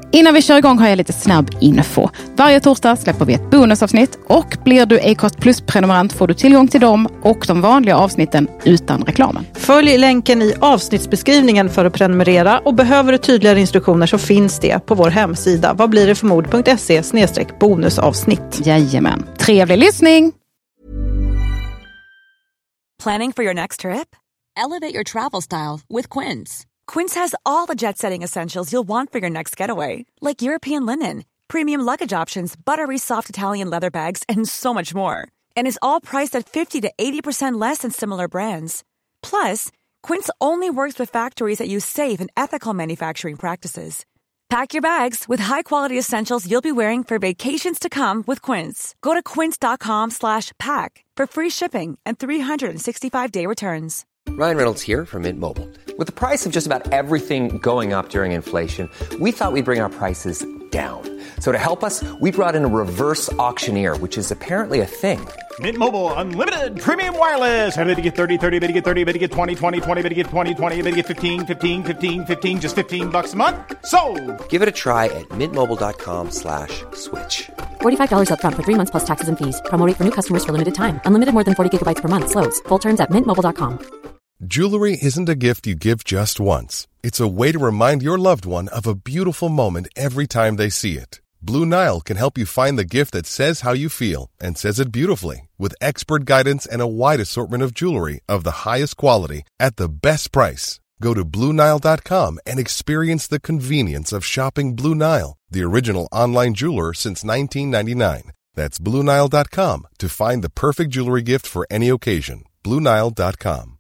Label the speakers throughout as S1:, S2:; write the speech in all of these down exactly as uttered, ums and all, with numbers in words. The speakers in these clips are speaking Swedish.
S1: Innan vi kör igång har jag lite snabb info. Varje torsdag släpper vi ett bonusavsnitt och blir du Acast Plus-prenumerant får du tillgång till dem och de vanliga avsnitten utan reklamen.
S2: Följ länken i avsnittsbeskrivningen för att prenumerera och behöver du tydligare instruktioner så finns det på vår hemsida vad blir det för mod punkt se slash bonusavsnitt.
S1: Jajamän. Trevlig lyssning!
S3: Planning for your next trip? Elevate your travel style with Quince. Quince has all the jet-setting essentials you'll want for your next getaway, like European linen, premium luggage options, buttery soft Italian leather bags, and so much more. And is all priced at fifty to eighty percent less than similar brands. Plus, Quince only works with factories that use safe and ethical manufacturing practices. Pack your bags with high-quality essentials you'll be wearing for vacations to come with Quince. Go to quince.com slash pack for free shipping and three sixty-five day returns.
S4: Ryan Reynolds here from Mint Mobile. With the price of just about everything going up during inflation, we thought we'd bring our prices down. So to help us, we brought in a reverse auctioneer, which is apparently a thing.
S5: Mint Mobile Unlimited Premium Wireless. How to get thirty, thirty, how to get thirty, how to get twenty, twenty, twenty, how to get twenty, twenty, how to get fifteen, fifteen, fifteen, fifteen, just fifteen bucks a month? Sold!
S4: Give it a try at mintmobile.com slash switch.
S6: forty-five dollars up front for three months plus taxes and fees. Promo rate for new customers for limited time. Unlimited more than forty gigabytes per month. Slows full terms at mint mobile dot com.
S7: Jewelry isn't a gift you give just once. It's a way to remind your loved one of a beautiful moment every time they see it. Blue Nile can help you find the gift that says how you feel and says it beautifully with expert guidance and a wide assortment of jewelry of the highest quality at the best price. Go to blue nile dot com and experience the convenience of shopping Blue Nile, the original online jeweler since nineteen ninety-nine. That's blue nile dot com to find the perfect jewelry gift for any occasion. blue nile dot com.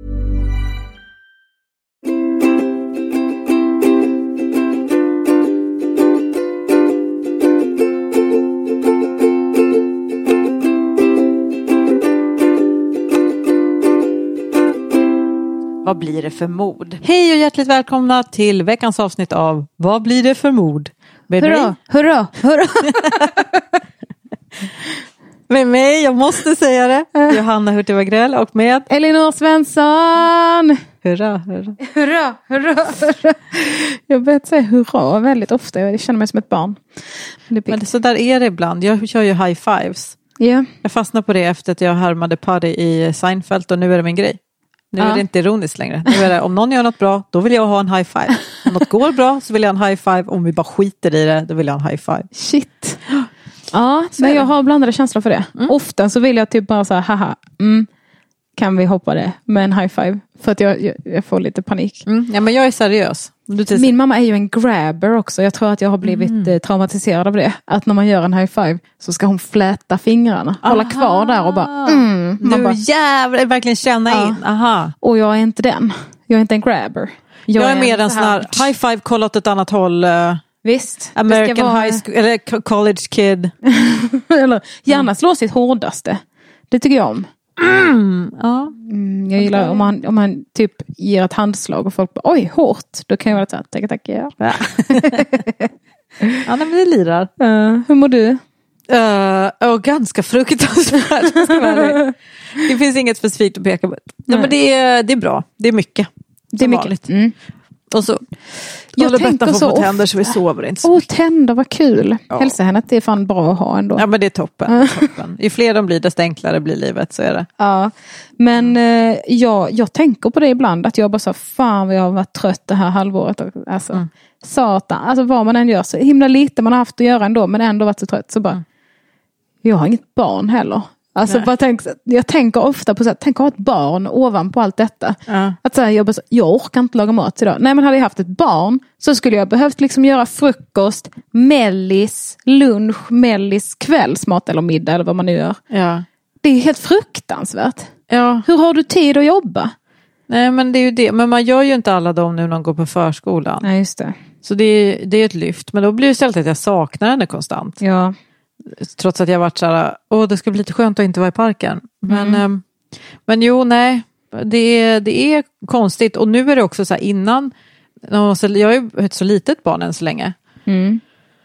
S2: Vad blir det för mod? Hej och hjärtligt välkomna till veckans avsnitt av Vad blir det för mod? Med
S1: Hurra,
S2: mig.
S1: hurra, hurra!
S2: Med mig, jag måste säga det, Johanna Hurtig Wagrell och med
S1: Elinor Svensson!
S2: Hurra, hurra.
S1: Hurra, hurra, hurra! Jag vet säga hurra väldigt ofta, jag känner mig som ett barn.
S2: Det Men så där är det ibland, jag kör ju high fives.
S1: Yeah.
S2: Jag fastnade på det efter att jag härmade Paddy i Seinfeld och nu är det min grej. Nu är det inte ironiskt längre. Nu är det, om någon gör något bra, då vill jag ha en high five. Om något går bra så vill jag ha en high five. Om vi bara skiter i det, då vill jag ha en high five.
S1: Shit. Ja, så men jag har blandade känslor för det. Mm. Ofta så vill jag typ bara så här, haha, mm, kan vi hoppa det med en high five? För att jag, jag, jag får lite panik.
S2: Mm. Ja, men jag är seriös. Du
S1: Min mamma är ju en grabber också. Jag tror att jag har blivit mm. eh, traumatiserad av det. Att när man gör en high five så ska hon fläta fingrarna. Aha. Hålla kvar där och bara mm.
S2: Du bara, jävlar, verkligen känna ja. in. Aha.
S1: Och jag är inte den. Jag är inte en grabber.
S2: Jag, jag är, är mer en sån här high five, kolla åt ett annat håll. Uh,
S1: Visst.
S2: American
S1: vara...
S2: high school, eller college kid.
S1: Eller gärna mm. slå sitt hårdaste. Det tycker jag om.
S2: Mm. Ja.
S1: Mm, jag gillar om man, om man typ ger ett handslag och folk bara, oj, hårt. Då kan jag vara så här, tack, tack, ja.
S2: Ja, nej, men det lirar.
S1: Uh, hur mår du?
S2: Uh, oh, ganska fruktansvärt. Det finns inget specifikt att peka på. Ja, men det är, det är bra. Det är mycket.
S1: Det är mycket. Mm.
S2: Och så
S1: jag tänker
S2: Betta
S1: så
S2: få tänder så vi sover inte så
S1: Åh, tänder, vad kul. Ja. Hälsa henne att det är fan bra att ha ändå.
S2: Ja, men det är toppen. toppen. Ju fler de blir, desto enklare blir livet, så är det.
S1: Ja, men eh, jag, jag tänker på det ibland. Att jag bara så, fan jag har varit trött det här halvåret. Alltså, mm. satan. Alltså vad man än gör, så himla lite man har haft att göra ändå. Men ändå varit så trött. Så bara, mm. jag har inget barn heller. Alltså bara tänk, jag tänker ofta på så här, tänk att ha ett barn ovanpå allt detta. Ja. Att så här, jag, bara, jag orkar inte laga mat idag. Nej, men hade jag haft ett barn så skulle jag behövt liksom göra frukost, mellis, lunch, mellis, kvällsmat eller middag eller vad man nu gör.
S2: Ja.
S1: Det är helt fruktansvärt.
S2: Ja.
S1: Hur har du tid att jobba?
S2: Nej, men det är ju det. Men man gör ju inte alla dem nu när de går på förskolan.
S1: Nej, just det.
S2: Så det är, det är ett lyft. Men då blir det istället att jag saknar henne konstant.
S1: Ja.
S2: Trots att jag varit så här, åh, det ska bli lite skönt att inte vara i parken. Men,
S1: Mm.
S2: um, men jo, nej. Det är, det är konstigt. Och nu är det också så här innan. Jag har ju ett så litet barn än så länge.
S1: Mm.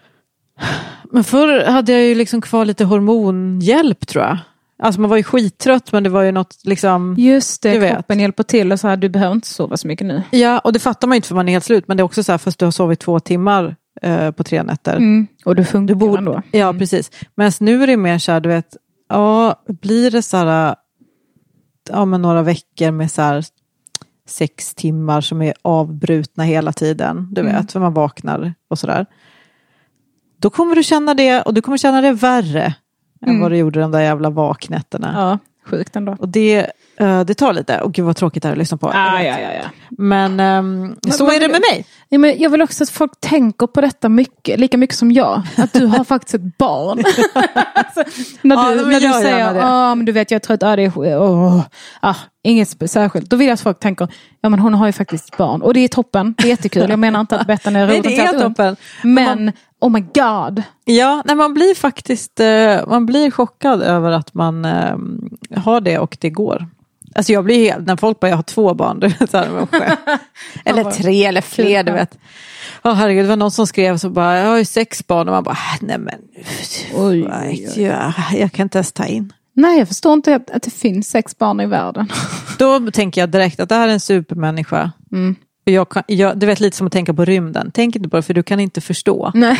S2: Men förr hade jag ju liksom kvar lite hormonhjälp, tror jag. Alltså man var ju skittrött, men det var ju något liksom...
S1: Just det,
S2: du
S1: kroppen vet. Hjälper till och så här, du behöver inte sova så mycket nu.
S2: Ja, och det fattar man ju inte för man är helt slut. Men det är också så här, fast du har sovit två timmar eh, på tre nätter.
S1: Mm. Och du funkar
S2: du borde,
S1: ändå.
S2: Ja,
S1: mm.
S2: precis. Men nu är det mer så här, du vet, ja, blir det så här, ja, men några veckor med så här sex timmar som är avbrutna hela tiden. Du vet, mm. för man vaknar och sådär. Då kommer du känna det, och du kommer känna det värre mm. än vad du gjorde de där jävla vaknätterna.
S1: Ja, sjukt ändå.
S2: Och det, uh, det tar lite. Och gud vad tråkigt det är att lyssna på.
S1: Ah, ja, ja, ja.
S2: Men um, så är det med mig.
S1: Ja, men jag vill också att folk tänker på detta mycket, lika mycket som jag. Att du har faktiskt ett barn. alltså, när du, ja, när du säger, ja men du vet jag är trött, ja, det är, oh, ah, inget särskilt. Då vill jag att folk tänker, ja men hon har ju faktiskt barn. Och det är toppen, det är jättekul. Jag menar inte att Bettan är roligt.
S2: Nej, det är toppen.
S1: Men, oh my god.
S2: Ja, nej, man blir faktiskt, uh, man blir chockad över att man uh, har det och det går. Alltså jag blir helt, när folk bara, jag har två barn, du vet, så här, eller tre eller fler, du vet. Ja, oh, herregud, det var någon som skrev så bara, jag har ju sex barn, och man bara, nej men, oj, oj, oj. Jag, jag kan inte ens ta in.
S1: Nej, jag förstår inte att, att det finns sex barn i världen. Då
S2: tänker jag direkt att det här är en supermänniska.
S1: Mm.
S2: Jag kan, jag, det vet lite som att tänka på rymden. Tänk inte på det, för du kan inte förstå.
S1: Nej.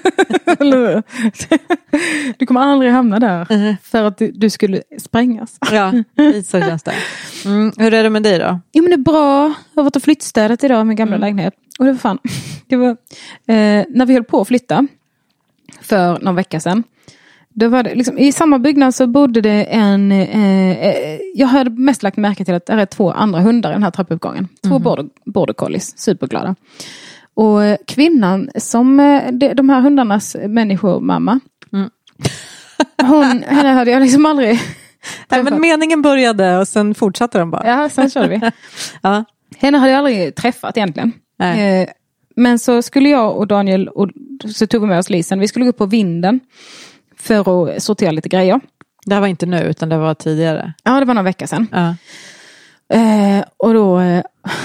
S1: Du kommer aldrig hamna där. Mm. För att du, du skulle sprängas.
S2: Ja, så känns det. Mm. Hur är det med dig då?
S1: Jo men det är bra. Jag har varit och flyttstädat idag med gamla mm. lägenhet. Och det var fan. Det var, eh, när vi höll på att flytta. För någon vecka sedan. Då var det liksom, i samma byggnad så bodde det en... Eh, eh, jag hade mest lagt märke till att det är två andra hundar i den här trappuppgången. Två mm. border, border collies. Superglada. Och eh, kvinnan som eh, de, de här hundarnas människomamma. Mm. Hon, henne hade jag liksom aldrig...
S2: Nej, men meningen började och sen fortsatte den bara.
S1: Ja, sen körde vi. Ja. Henne hade jag aldrig träffat egentligen. Eh, men så skulle jag och Daniel, och så tog vi med oss Lisen. Vi skulle gå upp på vinden för att sortera lite grejer.
S2: Det här var inte nu utan det var tidigare.
S1: Ja, det var några veckor sedan.
S2: Ja.
S1: Eh, och då eh,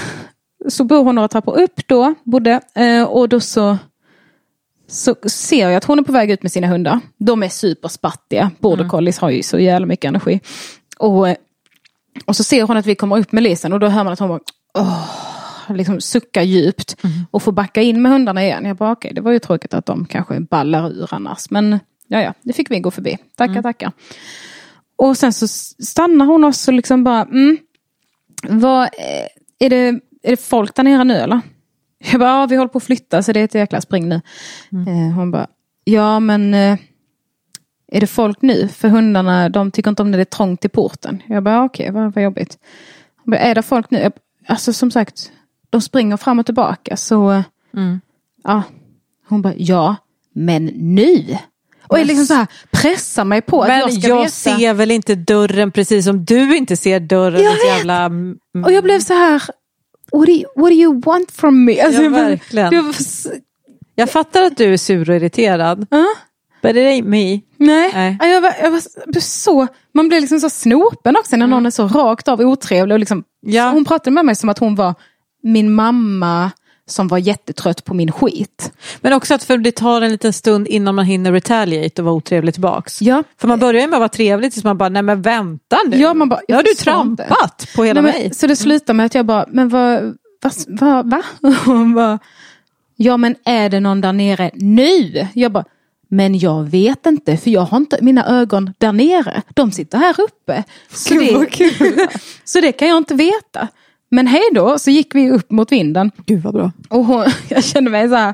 S1: så bor hon några trappor upp då, bodde, eh, och då så så ser jag att hon är på väg ut med sina hundar. De är superspattiga. Border mm. collies har ju så jävla mycket energi. Och, och så ser hon att vi kommer upp med Lisen, och då hör man att hon bara, åh, liksom suckar djupt mm. och får backa in med hundarna igen. Jag bara, okej, okay, det var ju tråkigt att de kanske ballar ur annars. Men ja, ja, det fick vi gå förbi. Tackar, mm. tackar. Och sen så stannar hon oss och liksom bara, mm, vad, är det, är det folk där nere nu eller? Jag bara, ja, vi håller på att flytta så det är ett jäkla spring nu. Mm. Eh, hon bara, ja men eh, är det folk nu? För hundarna, de tycker inte om när det är trångt i porten. Jag bara, okej, okay, vad, vad jobbigt. Hon bara, är det folk nu? Jag, alltså som sagt, de springer fram och tillbaka. Så, mm. ja. Hon bara, ja, men nu... Och jag liksom så här pressar mig på att
S2: men
S1: jag ska
S2: jag
S1: veta.
S2: ser väl inte dörren precis som du inte ser dörren.
S1: Jag vet.
S2: Jävla...
S1: Och jag blev så här, what do you, what do you want from me? Alltså,
S2: ja, verkligen.
S1: Jag, var...
S2: jag fattar att du är sur och irriterad.
S1: Uh?
S2: But it ain't me.
S1: Nej, Nej. Jag, var, jag var så, man blir liksom så snopen också när mm. någon är så rakt av otrevlig. Och liksom, ja. Hon pratade med mig som att hon var min mamma som var jättetrött på min skit.
S2: Men också att för det tar en liten stund innan man hinner retaliate och vara otrevlig tillbaks.
S1: Ja.
S2: För man börjar ju med att vara trevlig tills man bara, nej men vänta nu.
S1: Ja, man bara,
S2: jag har du trampat det. På hela
S1: nej,
S2: mig.
S1: Men, så det slutar med att jag bara, men vad, vad, vad va? Hon bara, ja men är det någon där nere nu? Jag bara, men jag vet inte, för jag har inte mina ögon där nere. De sitter här uppe. Så,
S2: Gud,
S1: det,
S2: kul.
S1: så det kan jag inte veta. Men hej då, så gick vi upp mot vinden.
S2: Gud vad bra.
S1: Och hon, jag kände mig så här,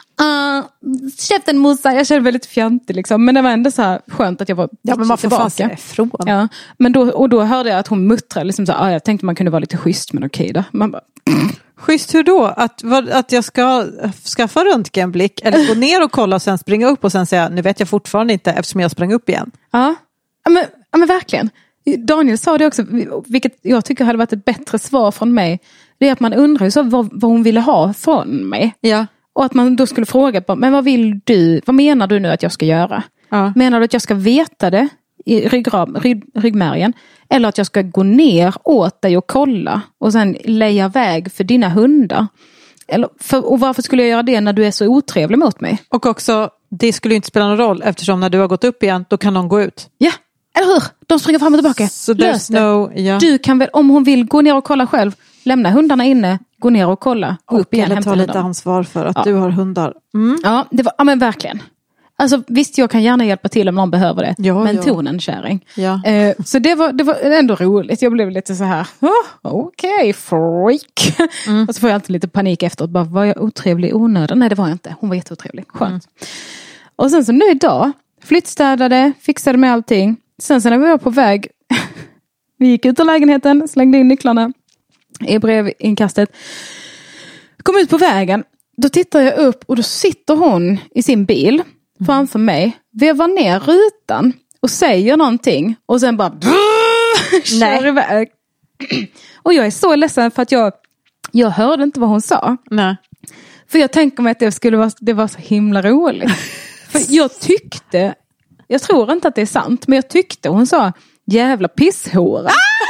S1: uh, käften Mosa, jag kände mig lite fjantig liksom. Men det var ändå så här skönt att jag var
S2: ja, men man får
S1: tillbaka.
S2: Fan säga ifrån.
S1: Ja, men då, och då hörde jag att hon muttrade liksom så här, ah, jag tänkte man kunde vara lite schysst, men okej då. Man bara,
S2: schysst hur då? Att, vad, att jag ska skaffa röntgenblick eller gå ner och kolla och sen springa upp och sen säga, nu vet jag fortfarande inte eftersom jag sprang upp igen.
S1: Ja, men, ja, men verkligen. Daniel sa det också, vilket jag tycker hade varit ett bättre svar från mig. Det är att man undrar ju så vad, vad hon ville ha från mig.
S2: Ja.
S1: Och att man då skulle fråga, men vad vill du, vad menar du nu att jag ska göra? Ja. Menar du att jag ska veta det i ryggrad, rygg, ryggmärgen? Eller att jag ska gå ner åt dig och kolla och sen leja väg för dina hundar? Eller, för, och varför skulle jag göra det när du är så otrevlig mot mig?
S2: Och också, det skulle ju inte spela någon roll eftersom när du har gått upp igen, då kan någon gå ut.
S1: Ja. Eller hur? De springer fram och tillbaka.
S2: So there's no, yeah.
S1: Du kan väl, om hon vill gå ner och kolla själv, lämna hundarna inne, gå ner och kolla. Gå upp igen,
S2: eller ta lite ansvar för att
S1: ja.
S2: du har hundar. Mm.
S1: Ja, det var, ja, men verkligen. Alltså visst, jag kan gärna hjälpa till om någon behöver det.
S2: Ja,
S1: men
S2: ja.
S1: tonen, käring.
S2: Ja.
S1: Eh, så det var, det var ändå roligt. Jag blev lite så här, oh, okej, okay, freak. Mm. Och så får jag alltid lite panik efteråt. Bara, var jag otrevlig i onödan? Nej, det var jag inte. Hon var jätteotrevlig. Skönt. Mm. Och sen så nu idag, flyttstädade, fixade med allting. Sen så när vi var på väg, vi gick ut ur lägenheten, slängde in nycklarna i brevinkastet. Kom ut på vägen. Då tittar jag upp och då sitter hon i sin bil framför mig, vevar ner rutan och säger någonting och sen bara kör iväg. Och jag är så ledsen för att jag jag hörde inte vad hon sa.
S2: Nej.
S1: För jag tänker mig att det skulle vara det var så himla roligt. För jag tyckte, jag tror inte att det är sant, men jag tyckte hon sa jävla pisshora.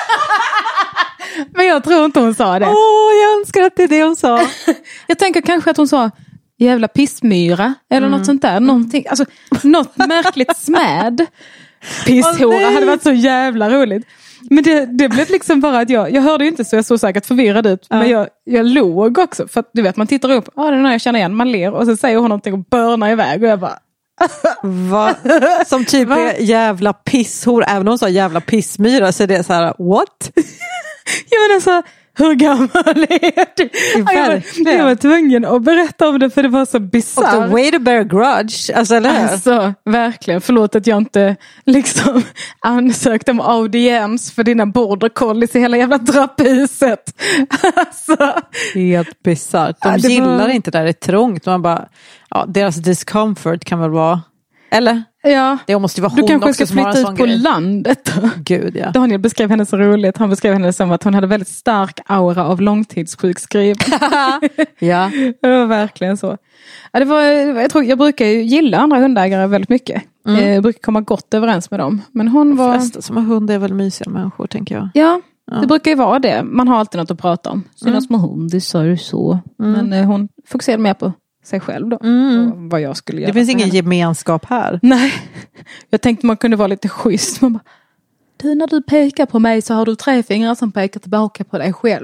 S1: Men jag tror inte hon sa det.
S2: Åh, oh, jag önskar att det är det hon sa.
S1: Jag tänker kanske att hon sa jävla pissmyra eller mm. något sånt där. Någonting, alltså, något märkligt smäd. Pisshora oh, hade varit så jävla roligt. Men det, det blev liksom bara att jag, jag hörde ju inte så jag såg säkert förvirrad ut. Ja. Men jag, jag låg också. För att du vet, man tittar upp. Ja, ah, det är när jag känner igen. Man ler och så säger hon någonting och börnar iväg. Och jag bara...
S2: Va? Som typ Va? Är jävla pisshor. Även om hon sa jävla pissmyra så är det så här, what?
S1: Jag menar så, hur gammal är du? Jag var, jag var tvungen att berätta om det för det var så bisarrt.
S2: Och the way to bear grudge. Alltså, eller hur?
S1: Alltså, verkligen. Förlåt att jag inte liksom ansökt om audiens för dina border collies i hela jävla trapphuset. Alltså.
S2: Helt bisarrt. De ja, gillar var... inte där det är trångt. Man bara, ja, deras discomfort kan väl vara... Eller?
S1: Ja,
S2: det måste ju vara
S1: du
S2: hon
S1: kanske
S2: också
S1: ska flytta ut på grej. Landet.
S2: Gud, ja.
S1: Daniel beskrev henne så roligt. Han beskrev henne som att hon hade väldigt stark aura av långtidssjukskrivning.
S2: Ja.
S1: Det var verkligen så. Ja, det var, jag, tror, jag brukar ju gilla andra hundägare väldigt mycket. Mm. Jag brukar komma gott överens med dem. Men hon var...
S2: De flesta som har hund är väl mysiga människor, tänker jag.
S1: Ja, ja, det brukar ju vara det. Man har alltid något att prata om. Sina mm. små hundar så. Mm. Men eh, hon fokuserade mer på sig själv då. Mm. Vad jag skulle göra.
S2: Det finns ingen henne. Gemenskap här.
S1: Nej. Jag tänkte man kunde vara lite schysst. Man bara, du, när du pekar på mig så har du tre fingrar som pekar tillbaka på dig själv.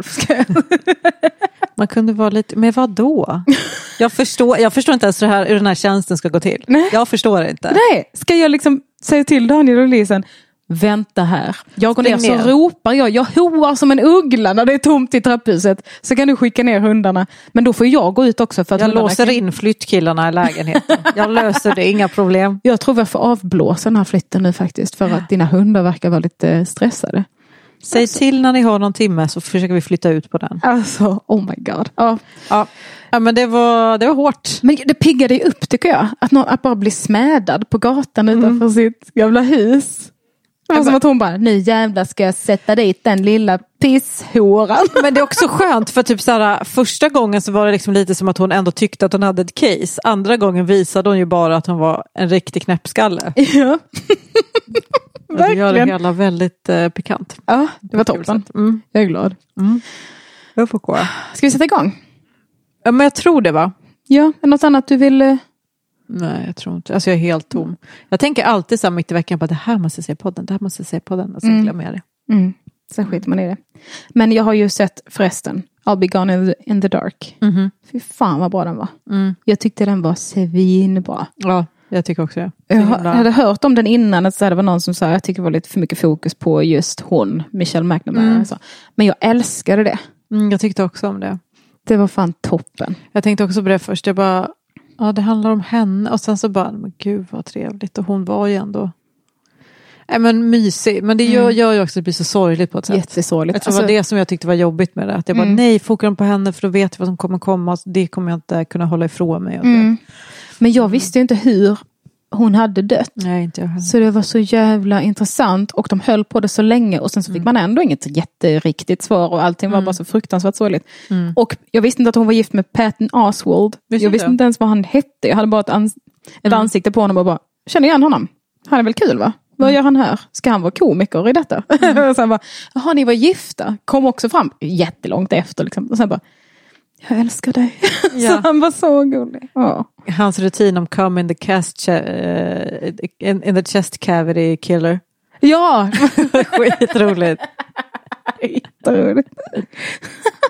S2: Man kunde vara lite, men vad då? Jag förstår, jag förstår inte ens det här, hur den här tjänsten ska gå till. Nej. Jag förstår inte.
S1: Nej, ska jag liksom säga till Daniel och Lisen, vänta här. Jag går ner, ner så ropar jag. Jag hoar som en uggla när det är tomt i trapphuset. Så kan du skicka ner hundarna. Men då får jag gå ut också. För att
S2: jag låser
S1: kan...
S2: in flyttkillarna i lägenheten. Jag löser det, inga problem.
S1: Jag tror vi får avblåsa den här flytten nu faktiskt. För att dina hundar verkar vara lite stressade.
S2: Säg alltså. Till när ni har någon timme så försöker vi flytta ut på den.
S1: Alltså, oh my god. Ja,
S2: ja. Ja, men det var, det var hårt.
S1: Men det piggade ju upp, tycker jag. Att, någon, att bara bli smädad på gatan mm. utanför sitt jävla hus. Det var som att hon bara, nu jävlar ska jag sätta dit den lilla pisshåran.
S2: Men det är också skönt för typ såhär, första gången så var det liksom lite som att hon ändå tyckte att hon hade ett case. Andra gången visade hon ju bara att hon var en riktig knäppskalle.
S1: Ja.
S2: Det gör det hela väldigt eh, pikant.
S1: Ja, det var toppen. Mm. Jag är glad.
S2: Mm. Jag får gå.
S1: Ska vi sätta igång?
S2: Ja, men jag tror det, va?
S1: Ja, något annat du vill... Eh...
S2: Nej, jag tror inte. Alltså jag är helt tom. Jag tänker alltid så här mitt i veckan på att det här måste jag se på den, det här måste jag se på den. Och så mm. glömmer jag det.
S1: Mm. Så skiter man i det. Men jag har ju sett förresten I'll be gone in the, in the dark.
S2: Mm-hmm.
S1: Fy fan vad bra den var.
S2: Mm.
S1: Jag tyckte den var svinbra.
S2: Ja, jag tycker också det.
S1: Jag hade hört om den innan att det var någon som sa jag tycker det var lite för mycket fokus på just hon, Michelle McNamara. Mm. Men jag älskade det.
S2: Mm, jag tyckte också om det.
S1: Det var fan toppen.
S2: Jag tänkte också på det först. Jag bara, ja, det handlar om henne. Och sen så bara, men gud vad trevligt. Och hon var ju ändå... Nej, men mysig. Men det gör, mm. gör ju också att det blir så sorgligt på ett sätt.
S1: Jättesorgligt.
S2: Jag tror alltså, det var det som jag tyckte var jobbigt med det. Att jag bara, mm. nej, fokar på henne för då vet jag vad som kommer komma. Det kommer jag inte kunna hålla ifrån mig.
S1: Mm. Men jag visste ju inte hur hon hade dött.
S2: Nej, inte jag heller.
S1: Så det var så jävla intressant. Och de höll på det så länge. Och sen så fick mm. man ändå inget jätteriktigt svar. Och allting var mm. bara så fruktansvärt sorgligt. Mm. Och jag visste inte att hon var gift med Patton Oswalt. Visste jag visste inte, inte ens vad han hette. Jag hade bara ett, ans- ett mm. ansikte på honom och bara, känner igen honom. Han är väl kul, va? Vad gör han här? Ska han vara komiker i detta? Mm. Och sen bara, jaha, ni var gifta. Kom också fram jättelångt efter. Liksom. Och sen bara, jag älskar dig. Ja. Så han var så gullig. Ja.
S2: Hans rutin om come in the, cast, uh, in, in the chest cavity killer.
S1: Ja!
S2: Skitroligt.
S1: Skitroligt.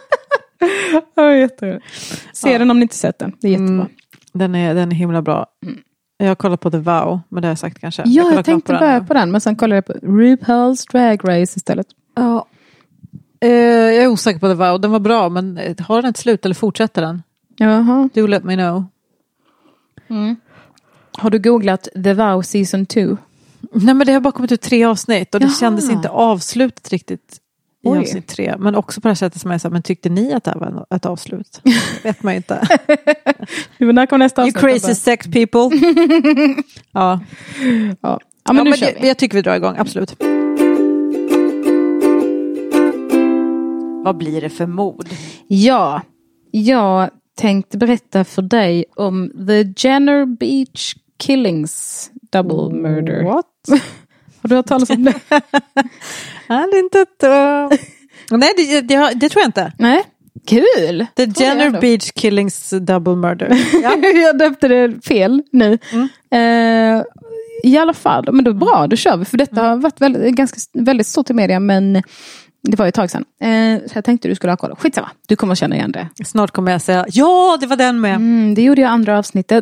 S1: Ja, jätteroligt. Se ja. den om ni inte sett den. Det är jättebra. Mm,
S2: den, är, den är himla bra. Mm. Jag har kollat på The Vow, men det har jag sagt kanske.
S1: Ja, jag,
S2: jag
S1: tänkte på börja på den, men sen kollade jag på RuPaul's Drag Race istället.
S2: Ja. Uh, jag är osäker på The Vow. Den var bra, men har den ett slut eller fortsätter den?
S1: Jaha.
S2: Do let me know.
S1: Mm. Har du googlat The Vow Season två?
S2: Nej, men det har bara kommit ut tre avsnitt och det Jaha. kändes inte avslutat riktigt i Oj. avsnitt tre. Men också på det sättet som jag sa, men tyckte ni att det här var ett avslut? Vet man ju inte.
S1: Men när kom nästa avsnitt?
S2: You crazy sex people. ja.
S1: ja. Ja, men,
S2: ja,
S1: nu
S2: men
S1: kör
S2: det,
S1: vi.
S2: Jag tycker vi drar igång, absolut. Vad blir det för mord?
S1: Ja, jag tänkte berätta för dig om The Jenner Beach Killings Double Murder.
S2: What?
S1: Har du hört talas om det?
S2: Nej, det är inte ett... Uh... Nej, det, det, det tror jag inte.
S1: Nej, kul!
S2: The Jenner Beach Killings Double Murder.
S1: Ja. Jag döpte det fel nu. Mm. Uh, I alla fall, men det var bra, då kör vi. För detta mm. har varit väldigt, ganska, väldigt stort i media, men... Det var ju ett tag sedan. Eh, så jag tänkte du skulle ha koll. Skitsamma, du kommer att känna igen det.
S2: Snart kommer jag säga, ja det var den med.
S1: Mm, det gjorde jag andra avsnittet.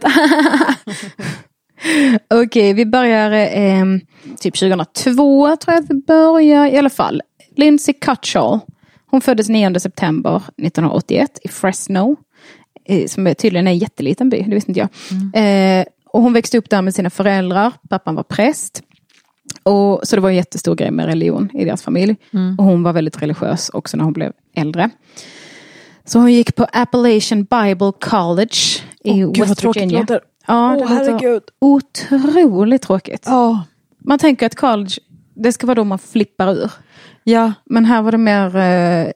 S1: Okej, okay, vi börjar eh, typ tjugohundratvå tror jag att vi börjar. I alla fall, Lindsay Cutshall. Hon föddes nionde september nittonhundraåttioett i Fresno. Eh, som är tydligen är en jätteliten by, det visste inte jag. Mm. Eh, och hon växte upp där med sina föräldrar. Pappan var präst. Och, så det var en jättestor grej med religion i deras familj. Mm. Och hon var väldigt religiös också när hon blev äldre. Så hon gick på Appalachian Bible College i oh, West
S2: Gud,
S1: Virginia.
S2: Låter.
S1: Ja,
S2: oh, det låter
S1: otroligt tråkigt.
S2: Oh.
S1: Man tänker att college, det ska vara då man flippar ur.
S2: Ja.
S1: Men här var det mer eh,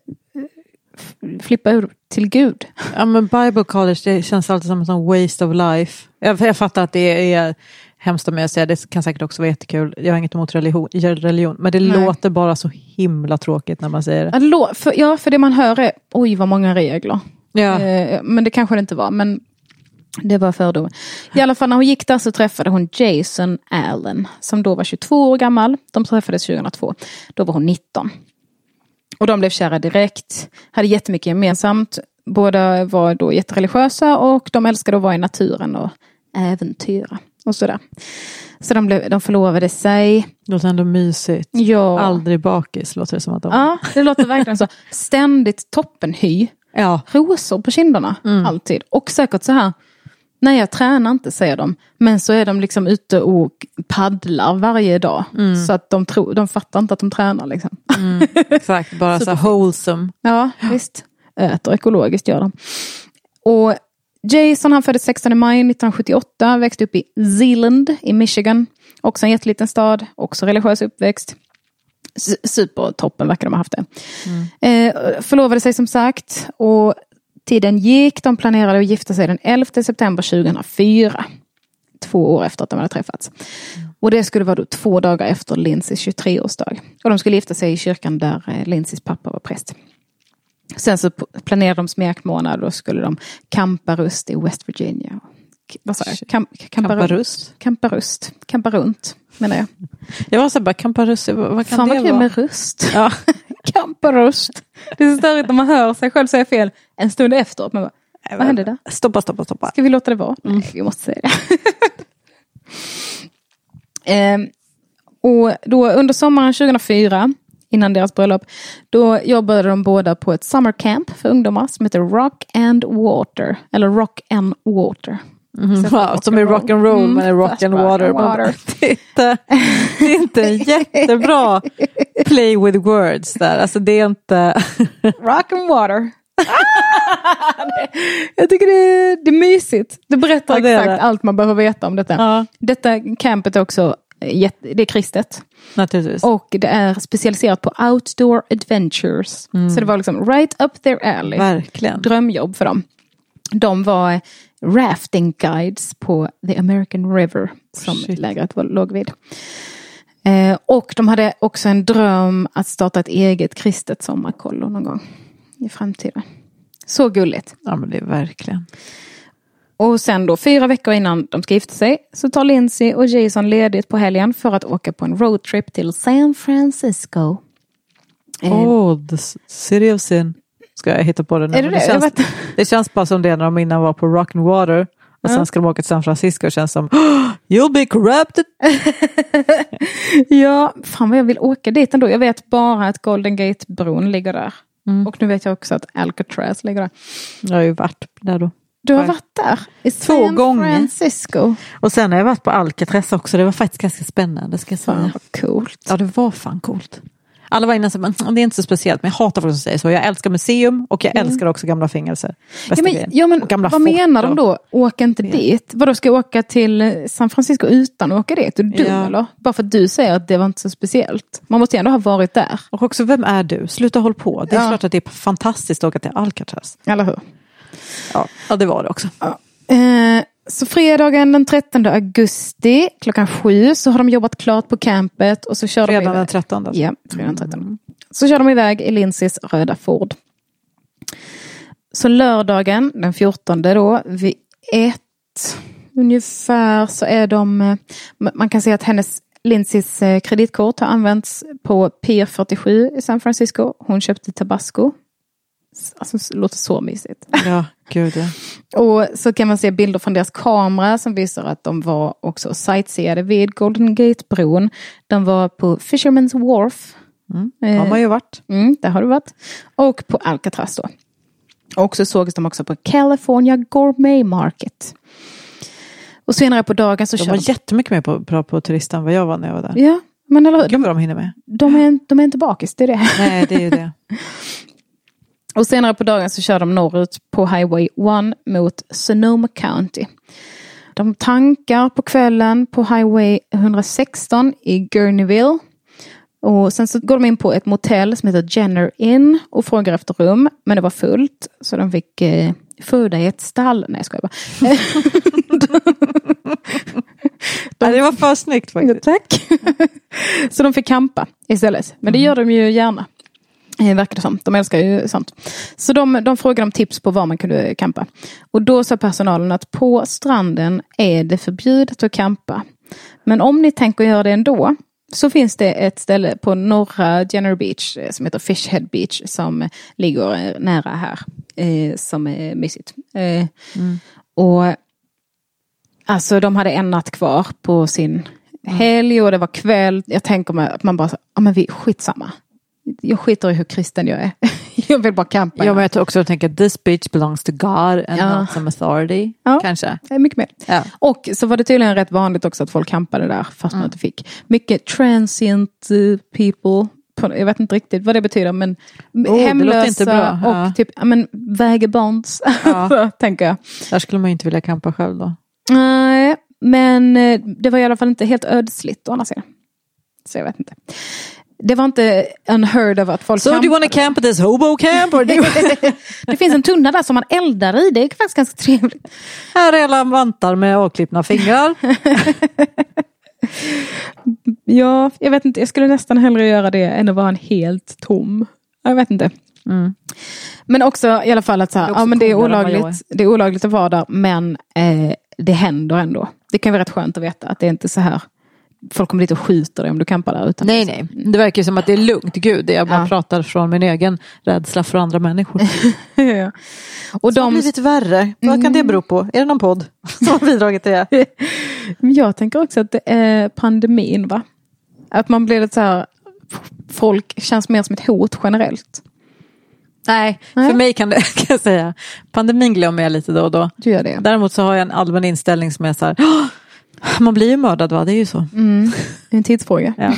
S1: flippa ur till Gud.
S2: Ja, men Bible College, det känns alltid som en sån waste of life. Jag, jag fattar att det är hemskt om jag säger, det kan säkert också vara jättekul. Jag har inget emot religion, religion men det Nej. låter bara så himla tråkigt när man säger det.
S1: Ja, för, ja, för det man hör är, oj vad många regler.
S2: Ja.
S1: Eh, men det kanske det inte var, men det var fördom. I alla fall när hon gick där så träffade hon Jason Allen, som då var tjugotvå år gammal. De träffades tjugohundratvå. Då var hon nitton. Och de blev kära direkt. Hade jättemycket gemensamt. Båda var då jättereligiösa och de älskade att vara i naturen och äventyra. Och sådär. Så de, blev, de förlovade sig.
S2: Det låter ändå mysigt.
S1: Ja.
S2: Aldrig bakis låter det som att de...
S1: Ja, det låter verkligen så. Ständigt toppenhy.
S2: Ja.
S1: Rosor på kinderna. Mm. Alltid. Och säkert så här. Nej, jag tränar inte, säger de. Men så är de liksom ute och paddlar varje dag. Mm. Så att de, tro, de fattar inte att de tränar. Liksom.
S2: Mm, exakt, bara så, så wholesome.
S1: Ja, visst. Äter ekologiskt gör de. Och Jason, han föddes sextonde maj nittonhundrasjuttioåtta. Växte upp i Zeeland i Michigan. Också en jätteliten stad. Också religiös uppväxt. Supertoppen verkar de ha haft det. Mm. Eh, förlovade sig som sagt. Och tiden gick. De planerade att gifta sig den elfte september tjugohundrafyra. Två år efter att de hade träffats. Mm. Och det skulle vara då två dagar efter Lindsays tjugotreårsdag. Och de skulle gifta sig i kyrkan där Lindsays pappa var präst. Sen så planerade de smekmånad. Då skulle de campa rust i West Virginia. Vad sa jag? Camp, campa rust? Campa rust. Campa runt, menar jag.
S2: Jag var så bara, campa rust, vad kan
S1: Fan,
S2: det
S1: vad
S2: vara?
S1: med rust? Ja. Campa rust. Det är så störigt när man hör sig själv säga fel en stund efteråt. Men bara, vad hände där?
S2: Stoppa, stoppa, stoppa.
S1: Ska vi låta det vara? Mm. Nej, vi måste säga det. ehm, och då under sommaren tjugohundrafyra, innan deras bröllop, då jobbade de båda på ett summer camp för ungdomar som heter Rock and Water. Eller Rock and Water.
S2: Mm, wow, som är rock and roll, mm, men är rock and water. water. Det, är inte, det är inte jättebra play with words där. Alltså det är inte...
S1: Rock and water. Jag tycker det är, det är mysigt. Det berättar ja, det exakt det. Allt man behöver veta om detta. Ja. Detta campet är också det är kristet.
S2: Naturligtvis.
S1: Och det är specialiserat på outdoor adventures. Mm. Så det var liksom right up their alley.
S2: Verkligen.
S1: Drömjobb för dem. De var rafting guides på the American River som Shit. lägret var, låg vid. Eh, och de hade också en dröm att starta ett eget kristet sommarkollo någon gång i framtiden. Så gulligt.
S2: Ja, men det är verkligen.
S1: Och sen då, fyra veckor innan de ska gifta sig, så tar Lindsay och Jason ledigt på helgen för att åka på en roadtrip till San Francisco.
S2: Oh, the city of sin. Ska jag hitta på det nu?
S1: Är det, det?
S2: Det, känns,
S1: vet...
S2: det känns bara som det när de innan var på Rock and Water. Och sen
S1: ja.
S2: ska de åka till San Francisco och känns som oh, you'll be corrupted.
S1: Ja, fan vad jag vill åka dit ändå. Jag vet bara att Golden Gate-bron ligger där. Mm. Och nu vet jag också att Alcatraz ligger där.
S2: Jag har ju varit där då.
S1: Du har varit där? I
S2: Två
S1: San
S2: gånger.
S1: Francisco.
S2: Och sen har jag varit på Alcatraz också. Det var faktiskt ganska spännande. Ska jag säga.
S1: Fan vad coolt.
S2: Ja, det var fan coolt. Alla var innan så, men det är inte så speciellt. Men jag hatar folk som säger så. Jag älskar museum och jag mm. älskar också gamla fängelser.
S1: Ja, men, ja, men vad fort menar de då? Åka inte ja. dit. Vadå, ska jag åka till San Francisco utan att åka dit? Är du dum ja. eller? Bara för att du säger att det var inte så speciellt. Man måste ju ändå ha varit där.
S2: Och också, vem är du? Sluta håll på. Det är ja. klart att det är fantastiskt att åka till Alcatraz.
S1: Eller hur?
S2: Ja, ja det var det också.
S1: Ja. Eh, så fredagen den trettonde augusti klockan sju så har de jobbat klart på campet och så kör
S2: fredagen
S1: de iväg.
S2: den trettonde.
S1: Ja, fredagen den trettonde. Mm. Så kör de iväg i Lindsays röda Ford. Så lördagen den fjortonde då vid ett ungefär så är de, man kan säga att hennes Lindsays kreditkort har använts på Pier fyrtiosju i San Francisco. Hon köpte Tabasco. Alltså det låter så mysigt.
S2: Ja, gud ja.
S1: Och så kan man se bilder från deras kamera som visar att de var också sightseeade vid Golden Gate-bron. De var på Fisherman's Wharf.
S2: Mm, det har man ju varit.
S1: Mm, där har du varit. Och på Alcatraz då. Och så sågs de också på California Gourmet Market. Och senare på dagen så
S2: de
S1: kör
S2: var de... jättemycket mer på, bra på turisten än vad jag var när jag var där.
S1: Ja, men eller hur?
S2: Gud vad de hinner med.
S1: De är, de är inte bakis, det är det.
S2: Nej, det är ju det.
S1: Och senare på dagen så kör de norrut på Highway ett mot Sonoma County. De tankar på kvällen på Highway etthundrasexton i Gurneyville. Och sen så går de in på ett motell som heter Jenner Inn och frågar efter rum. Men det var fullt så de fick eh, föda i ett stall. Nej, jag skojar bara.
S2: de... Det var för snyggt faktiskt.
S1: Tack. Så de fick campa istället. Men det gör de ju gärna. Verkar det som. De älskar ju sånt. Så de, de frågade om tips på var man kunde campa. Och då sa personalen att på stranden är det förbjudet att campa. Men om ni tänker göra det ändå så finns det ett ställe på norra Jenner Beach som heter Fishhead Beach som ligger nära här. Eh, som är mysigt. Eh, mm. Och alltså de hade en natt kvar på sin helg och det var kväll. Jag tänker mig att man bara, ja men vi skitsamma. Jag skiter i hur kristen jag är. Jag vill bara campa.
S2: Ja, men jag tror också att tänka att this beach belongs to God and
S1: ja.
S2: not some authority.
S1: Ja,
S2: kanske.
S1: Mycket mer.
S2: Ja.
S1: Och så var det tydligen rätt vanligt också att folk campade där fast mm. man inte fick. Mycket transient people. Jag vet inte riktigt vad det betyder men oh, hemlösa inte bra. Ja. Och typ, men vagabonds. Ja. tänker jag.
S2: Där skulle man inte vilja campa själv då.
S1: Nej, men det var i alla fall inte helt ödsligt å andra sidan. Så jag vet inte. Det var inte unheard of att folk
S2: So campade. Do you want to camp at this hobo camp? Or do you...
S1: Det finns en tunna där som man eldar i. Det är faktiskt ganska trevligt.
S2: Här är alla vantar med avklippna fingrar.
S1: Ja, jag vet inte. Jag skulle nästan hellre göra det än att vara en helt tom. Jag vet inte. Mm. Men också i alla fall att så här, det, ja, men det, är olagligt, det är olagligt att vara där. Men eh, det händer ändå. Det kan vara rätt skönt att veta att det är inte så här. Folk kommer dit och skjuter dig om du campar där utan.
S2: Nej, nej. Det verkar ju som att det är lugnt. Gud, jag bara ja. pratar från min egen rädsla för andra människor.
S1: ja. Och
S2: de har blivit värre. Vad mm. kan det bero på? Är det någon podd som har bidragit till det?
S1: Jag tänker också att det är pandemin, va? Att man blir lite så här, folk känns mer som ett hot generellt.
S2: Nej, Nej, för mig kan det kan jag säga. Pandemin glömmer jag lite då och då.
S1: Du gör det.
S2: Däremot så har jag en allmän inställning som är så här, man blir ju mördad, va? Det är ju så.
S1: Mm. Det är en tidsfråga.
S2: Ja.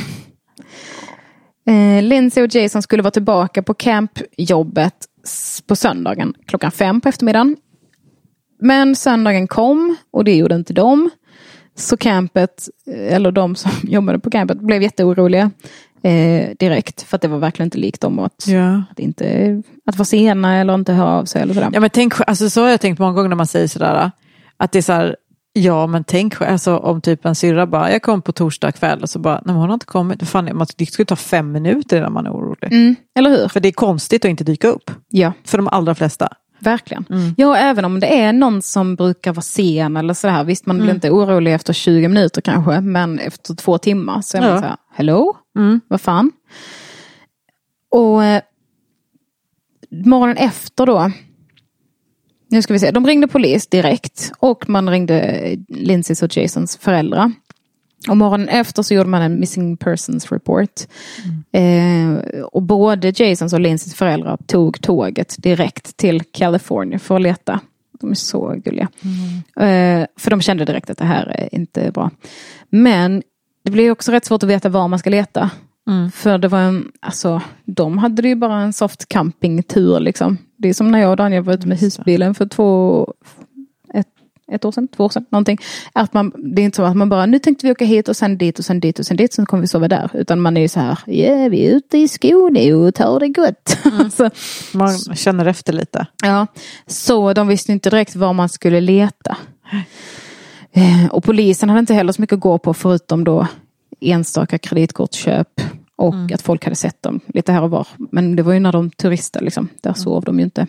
S1: eh, Lindsay och Jason skulle vara tillbaka på campjobbet på söndagen klockan fem på eftermiddagen. Men söndagen kom och det gjorde inte de. Så campet, eller de som jobbade på campet, blev jätteoroliga eh, direkt. För att det var verkligen inte likt dem att,
S2: ja.
S1: att, inte, att vara sena eller inte höra av sig. Eller sådär.
S2: Ja, men tänk, alltså, så har jag tänkt många gånger när man säger sådär. Att det är så här, ja men tänk alltså, om typ en syrra bara, jag kom på torsdag kväll och så bara, nej hon har inte kommit. Fan, man, det skulle ta fem minuter innan man är orolig.
S1: Mm, eller hur?
S2: För det är konstigt att inte dyka upp.
S1: Ja.
S2: För de allra flesta.
S1: Verkligen. Mm. Ja, även om det är någon som brukar vara sen eller så här. Visst, man blir mm. inte orolig efter tjugo minuter kanske, men efter två timmar så är man ja. så här, hello? Mm. Vad fan? Och morgonen efter då, nu ska vi se, de ringde polis direkt och man ringde Lindsays och Jasons föräldrar. Och morgonen efter så gjorde man en missing persons report. Mm. Eh, och både Jasons och Lindsays föräldrar tog tåget direkt till California för att leta. De är så gulliga. Mm. Eh, för de kände direkt att det här är inte bra. Men det blir också rätt svårt att veta var man ska leta. Mm. För det var en, alltså, de hade ju bara en soft campingtur liksom. Det är som när jag och Daniel var ute med husbilen för två, ett, ett år sedan, två år sedan, någonting. Att man, det är inte så att man bara, nu tänkte vi åka hit och sen dit och sen dit och sen dit, så kommer vi sova där. Utan man är ju så här, ja yeah, vi är ute i Skåne och tar det gott. Mm. så,
S2: man känner efter lite.
S1: Ja, så de visste inte direkt var man skulle leta. Eh, och polisen hade inte heller så mycket att gå på förutom då enstaka kreditkortsköp och mm. att folk hade sett dem lite här och var. Men det var ju när de turistade liksom. Där mm. sov de ju inte.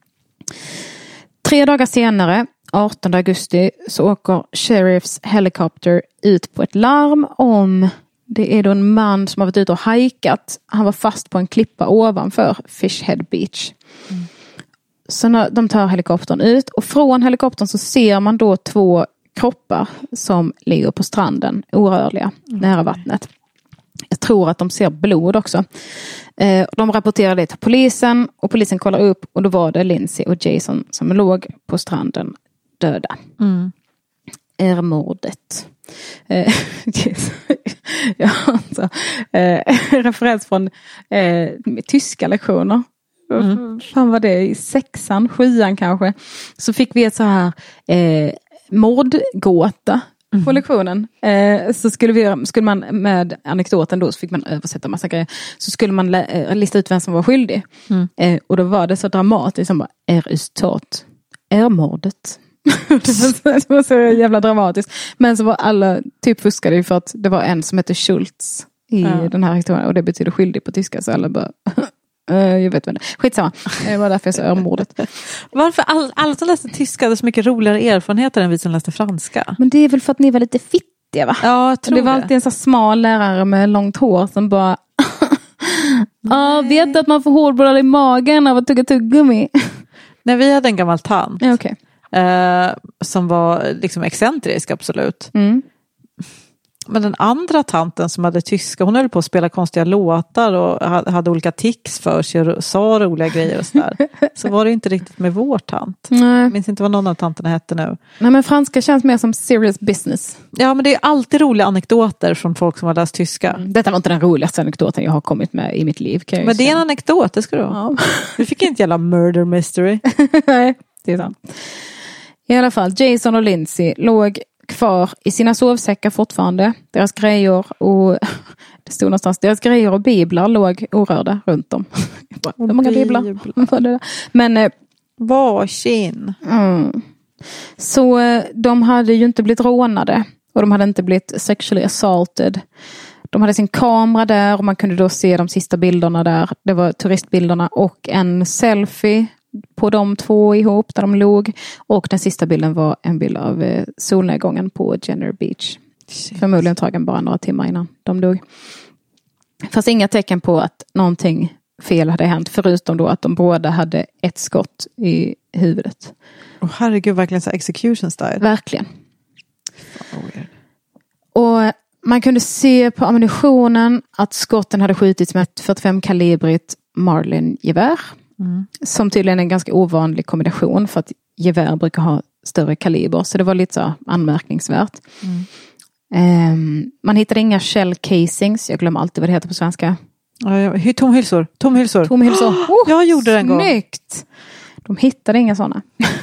S1: Tre dagar senare, artonde augusti, så åker sheriffs helikopter ut på ett larm om, det är då en man som har varit ute och hajkat. Han var fast på en klippa ovanför Fishhead Beach. Mm. Så när de tar helikoptern ut och från helikoptern så ser man då två kroppar som ligger på stranden, orörliga, mm. nära vattnet. Jag tror att de ser blod också. Eh, de rapporterar det till polisen och polisen kollar upp och då var det Lindsay och Jason som låg på stranden döda. Mm. Är mordet. Eh, ja, alltså, eh, referens från eh, tyska lektioner. Mm. Fan var det i sexan, sjuan kanske. Så fick vi ett så här eh, mordgåta mm. på lektionen. Eh, så skulle, vi, skulle man med anekdoten då, så fick man översätta massa grejer. Så skulle man lä- lista ut vem som var skyldig. Mm. Eh, och då var det så dramatiskt som bara, är resultat, är mordet. Det var så jävla dramatiskt. Men så var alla typ fuskade ju för att det var en som hette Schultz i ja. den här historien. Och det betyder skyldig på tyska, så alla bara... jag vet inte. Skitsamma. Det var därför jag sa örmordet.
S2: Varför all, alla som läste tyska hade så mycket roligare erfarenheter än vi som läste franska?
S1: Men det är väl för att ni var lite fittiga, va?
S2: Ja, jag tror
S1: det. var
S2: det.
S1: alltid en så smal lärare med långt hår som bara ja, vet att man får hårbollar i magen av att tugga tuggummi.
S2: Nej, vi hade en gammal tant.
S1: Ja, okay.
S2: eh, som var liksom excentrisk, absolut. Mm. Men den andra tanten som hade tyska, hon höll på att spela konstiga låtar och hade olika tics för sig och sa roliga grejer och sådär. Så var det inte riktigt med vår tant. Nej. Jag minns inte vad någon av tanterna hette nu.
S1: Nej, men franska känns mer som serious business.
S2: Ja, men det är alltid roliga anekdoter från folk som har läst tyska.
S1: Mm. Detta var inte den roligaste anekdoten jag har kommit med i mitt liv. Kan jag
S2: men det är en anekdot, det ska du ha. Ja. Du fick inte jävla murder mystery.
S1: Nej, det är sant. I alla fall, Jason och Lindsay låg kvar i sina sovsäckar fortfarande. Deras grejer och det stod någonstans, deras grejer och biblar låg orörda runt om. Bara, hur många biblar? biblar. Men eh,
S2: varsin.
S1: Mm. Så eh, de hade ju inte blivit rånade och de hade inte blivit sexually assaulted. De hade sin kamera där och man kunde då se de sista bilderna där. Det var turistbilderna och en selfie på de två ihop där de låg. Och den sista bilden var en bild av eh, solnedgången på Jenner Beach. Shit. Förmodligen tagen bara några timmar innan de dog. Det fanns inga tecken på att någonting fel hade hänt. Förutom då att de båda hade ett skott i huvudet.
S2: Oh, herregud, verkligen så execution style.
S1: Verkligen.
S2: Oh, weird.
S1: Och man kunde se på ammunitionen att skotten hade skjutits med ett fyrtiofem kalibrigt Marlin-gevär. Mm. Som tydligen är en ganska ovanlig kombination för att gevär brukar ha större kaliber. Så det var lite så anmärkningsvärt. Mm. Um, man hittade inga shell casings. Jag glömmer alltid vad det heter på svenska.
S2: Ja, ja. Tomhylsor. Tomhylsor.
S1: Tomhylsor. Oh,
S2: jag gjorde det en gång.
S1: Snyggt. De hittade inga sådana.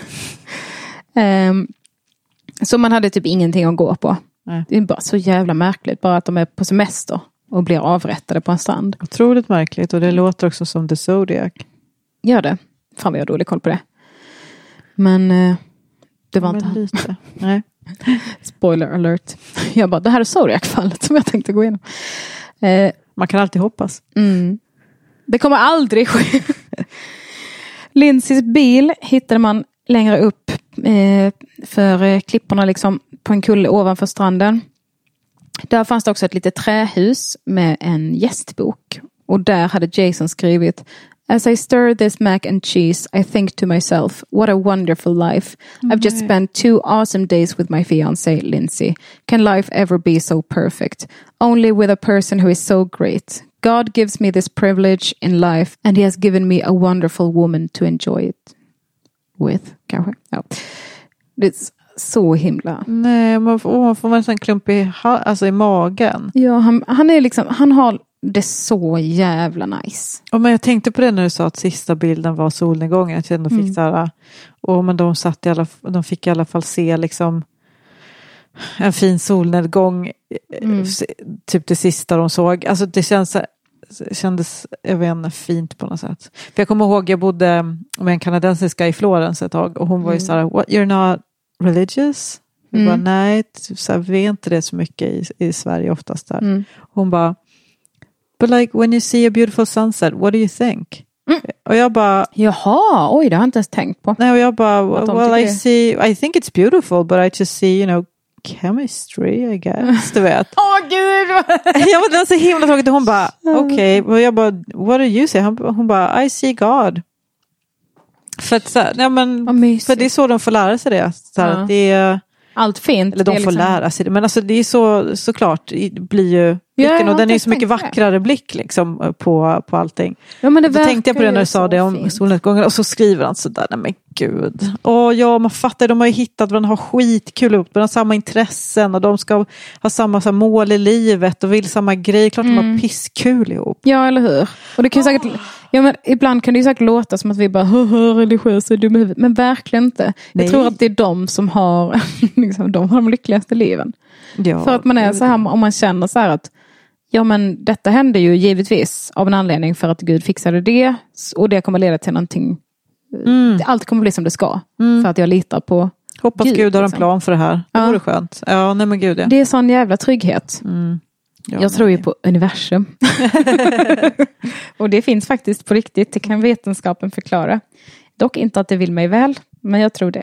S1: um, så man hade typ ingenting att gå på. Nej. Det är bara så jävla märkligt. Bara att de är på semester och blir avrättade på en strand.
S2: Otroligt märkligt. Och det låter också som The Zodiac.
S1: Gör det. Fan vad jag har dålig koll på det. Men eh, det var
S2: Men
S1: inte
S2: lite. Nej.
S1: Spoiler alert. Jag bara, det här är Zodiac-fallet som jag tänkte gå igenom. Eh,
S2: Man kan alltid hoppas.
S1: Mm. Det kommer aldrig ske. Lindsays bil hittade man längre upp eh, för eh, klipporna liksom på en kulle ovanför stranden. Där fanns det också ett litet trähus med en gästbok. Och där hade Jason skrivit As I stir this mac and cheese, I think to myself, what a wonderful life. Mm-hmm. I've just spent two awesome days with my fiancé, Lindsay. Can life ever be so perfect? Only with a person who is so great. God gives me this privilege in life and he has given me a wonderful woman to enjoy it with. Kanske. Ja. Det är så himla.
S2: Nej, man får, man får en klump i, alltså i magen.
S1: Ja, han, han är liksom, han har det så jävla nice.
S2: Ja, men jag tänkte på det när du sa att sista bilden var solnedgången. Att jag fick mm. så här, och men de satt i alla, de fick i alla fall se liksom en fin solnedgång mm. typ det sista de såg. Alltså det känns, kändes jag vet inte, fint på något sätt. För jag kommer ihåg jag bodde med en kanadensiska i Florens ett tag och hon var ju mm. så här, what, you're not religious? Jag mm. bara, nej, så här, vi är inte det så mycket i, i Sverige oftast där. Mm. Hon bara, but like when you see a beautiful sunset, what do you think? Mm. Och jag bara,
S1: jaha, oj, det har jag inte ens tänkt på.
S2: Nej, och jag bara, well I see, I think it's beautiful, but I just see, you know, chemistry, I guess, du vet.
S1: Åh, oh, gud!
S2: Jag var den så himla tråkigt och hon bara, okej, okay. Och jag bara, what do you say? Hon, hon bara, I see God. För att, så, ja, men, för det är så de får lära sig det. Så här,
S1: ja.
S2: Det är
S1: allt fint.
S2: Eller de får liksom lära sig det. Men alltså det är så, såklart, det blir ju blicken, ja, och den är ju så mycket vackrare det. Blick liksom på, på allting.
S1: Ja, men det
S2: då tänkte jag på det när du sa det om solnedgången och så skriver han sådär, nej men gud. Och ja, man fattar, de har ju hittat varandra, har skitkul upp, de har samma intressen och de ska ha samma så här, mål i livet och vill samma grej. Klart mm. de har pisskul ihop.
S1: Ja, eller hur? Och det kan ju säkert, ja, men ibland kan det ju säkert låta som att vi bara, hör religiösa, du behöver, men verkligen inte. Nej. Jag tror att det är de som har, liksom, de har de lyckligaste liven. Ja, för att man är så här, om man känner så här att ja, men detta hände ju givetvis av en anledning för att Gud fixade det och det kommer leda till någonting. Mm. Allt kommer bli som det ska mm. för att jag litar på
S2: hoppas
S1: Gud,
S2: Gud har
S1: liksom.
S2: En plan för det här. Det
S1: ja.
S2: vore skönt. Ja, nej men Gud, ja.
S1: Det är sån jävla trygghet.
S2: Mm. Ja,
S1: jag tror ju på universum. Och det finns faktiskt på riktigt. Det kan vetenskapen förklara. Dock inte att det vill mig väl, men jag tror det.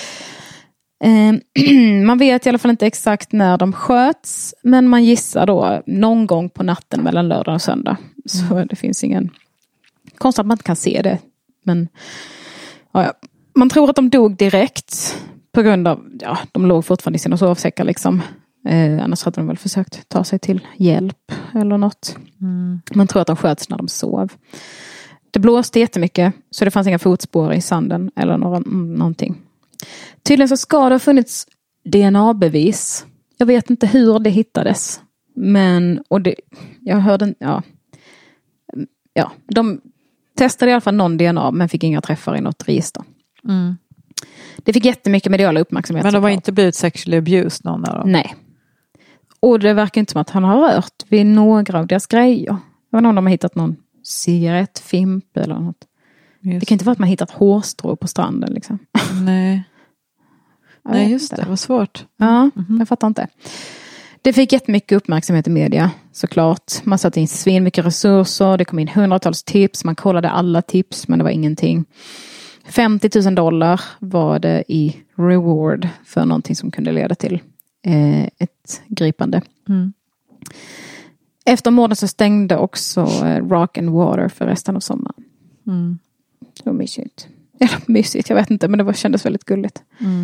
S1: Man vet i alla fall inte exakt när de sköts, men man gissar då någon gång på natten mellan lördag och söndag. Så mm. det finns ingen konstigt att man inte kan se det. Men ja, man tror att de dog direkt på grund av, ja, de låg fortfarande i sina sovsäckar liksom. Eh, annars hade de väl försökt ta sig till hjälp eller något. Mm. Man tror att de sköts när de sov. Det blåste jättemycket så det fanns inga fotspår i sanden eller några, någonting. Tydligen så ska det ha funnits D N A-bevis. Jag vet inte hur det hittades. Men, och det, jag hörde, ja. Ja, de testade i alla fall någon D N A men fick inga träffar i något register. Mm. Det fick jättemycket mediala uppmärksamhet.
S2: Men de har inte blivit sexually abused någon av dem?
S1: Nej. Och det verkar inte som att han har rört vid några av deras grejer. Jag vet inte om de har hittat någon cigarettfimp eller något. Just. Det kan inte vara att man hittat hårstrå på stranden liksom.
S2: Nej. Nej, just det. Det var svårt.
S1: Ja, mm-hmm. Jag fattar inte. Det fick jättemycket uppmärksamhet i media, såklart. Man satte in svin mycket resurser. Det kom in hundratals tips. Man kollade alla tips, men det var ingenting. femtio tusen dollar var det i reward för någonting som kunde leda till eh, ett gripande. Mm. Efter morgonen så stängde också eh, Rock and Water för resten av sommaren. Mm. Det var mysigt. Ja, mysigt, jag vet inte, men det var, kändes väldigt gulligt. Mm.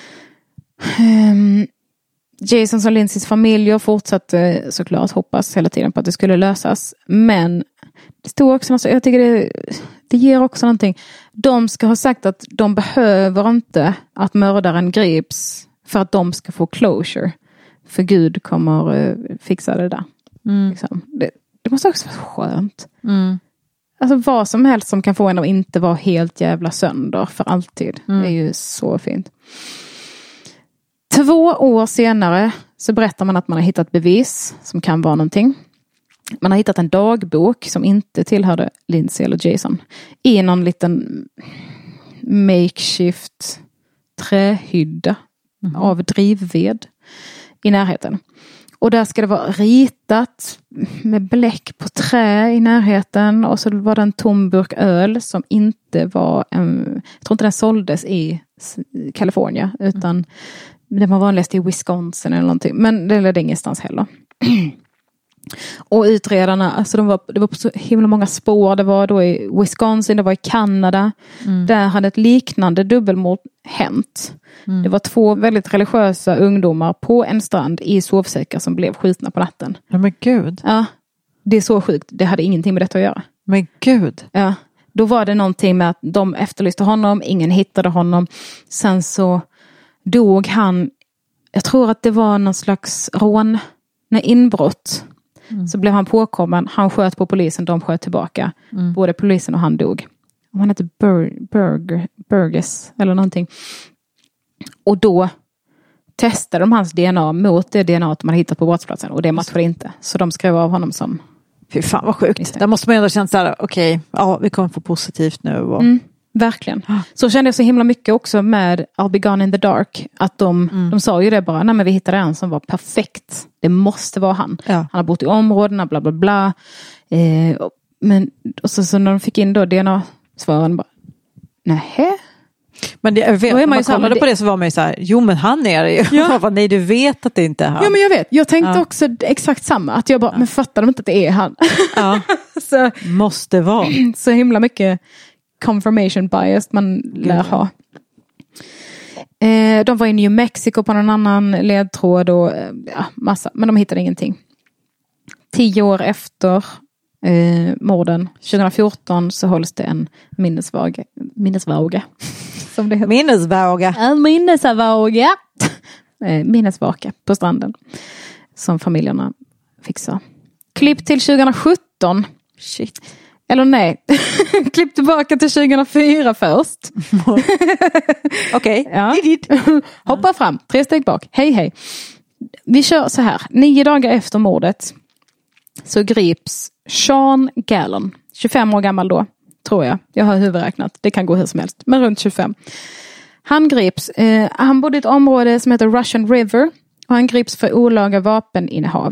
S1: Um, Jasons och Lindsays familjer fortsatte såklart hoppas hela tiden på att det skulle lösas. Men det stod också, alltså, jag tycker det, det ger också någonting. De ska ha sagt att de behöver inte att mördaren grips för att de ska få closure. För Gud kommer uh, fixa det där. Mm. Liksom. Det, det måste också vara skönt. Mm. Alltså vad som helst som kan få en att inte vara helt jävla sönder för alltid. Mm. Det är ju så fint. Två år senare så berättar man att man har hittat bevis som kan vara någonting. Man har hittat en dagbok som inte tillhörde Lindsay eller Jason i någon liten makeshift trähydda mm. av drivved i närheten. Och där ska det vara ritat med bläck på trä i närheten. Och så var det en tom burk öl som inte var en, jag tror inte den såldes i Kalifornien utan mm. den var vanligast i Wisconsin eller någonting. Men det ledde ingenstans heller. Och utredarna, alltså de var, det var på så himla många spår. Det var då i Wisconsin, det var i Kanada. Mm. Där hade ett liknande dubbelmord hänt. Mm. Det var två väldigt religiösa ungdomar på en strand i sovsäckar som blev skjutna på natten.
S2: Ja, men gud.
S1: Ja, det är så sjukt. Det hade ingenting med detta att göra.
S2: Men gud.
S1: Ja, då var det någonting med att de efterlyste honom. Ingen hittade honom. Sen så dog han. Jag tror att det var någon slags rån. När inbrott. Mm. Så blev han påkommen. Han sköt på polisen. De sköt tillbaka. Mm. Både polisen och han dog. Och han hette Bur- Burger, Burgess. Eller någonting. Och då testade de hans D N A mot det D N A att man hittat på brottsplatsen. Och det matchade inte. Så de skrev av honom som...
S2: Fy fan vad sjukt. Där måste man ändå känna så här, okej, okay, ja, vi kommer få positivt nu. Och...
S1: Mm, verkligen. Så kände jag så himla mycket också med I'll Be Gone in the Dark. Att de, mm. de sa ju det bara, nej men vi hittade en som var perfekt. Det måste vara han. Ja. Han har bott i områdena, bla bla bla. Eh, men och så, så när de fick in då D N A-svaren bara, nähä?
S2: Men det, jag vet, när man kollade det... på det så var man ju så här, jo men han är det ju. Ja. Bara, nej du vet att det inte är han.
S1: Ja men jag vet, jag tänkte ja. också exakt samma. Att jag bara, ja. men fattar de inte att det är han?
S2: Ja, så, måste vara.
S1: Så himla mycket confirmation bias man lär ha. Eh, de var i New Mexico på någon annan ledtråd och ja, massa, men de hittade ingenting. Tio år efter eh, morden, tjugo fjorton, så hålls det en minnesvåga. Minnesvåga. Som det heter.
S2: Minnesvåga.
S1: En minnesvåga. eh, minnesvaka på stranden. Som familjerna fixar. Klipp till tjugo sjutton.
S2: Shit.
S1: Eller nej. Klipp tillbaka till tjugo fyra först.
S2: Okej. Okay.
S1: Ja. Hoppa fram. Tre steg bak. Hej hej. Vi kör så här. Nio dagar efter mordet så grips Sean Gallon. tjugofem år gammal då. Tror jag. Jag har huvudräknat. Det kan gå hur som helst. Men runt tjugofem. Han grips. Eh, han bodde i ett område som heter Russian River. Och han grips för olaga vapeninnehav.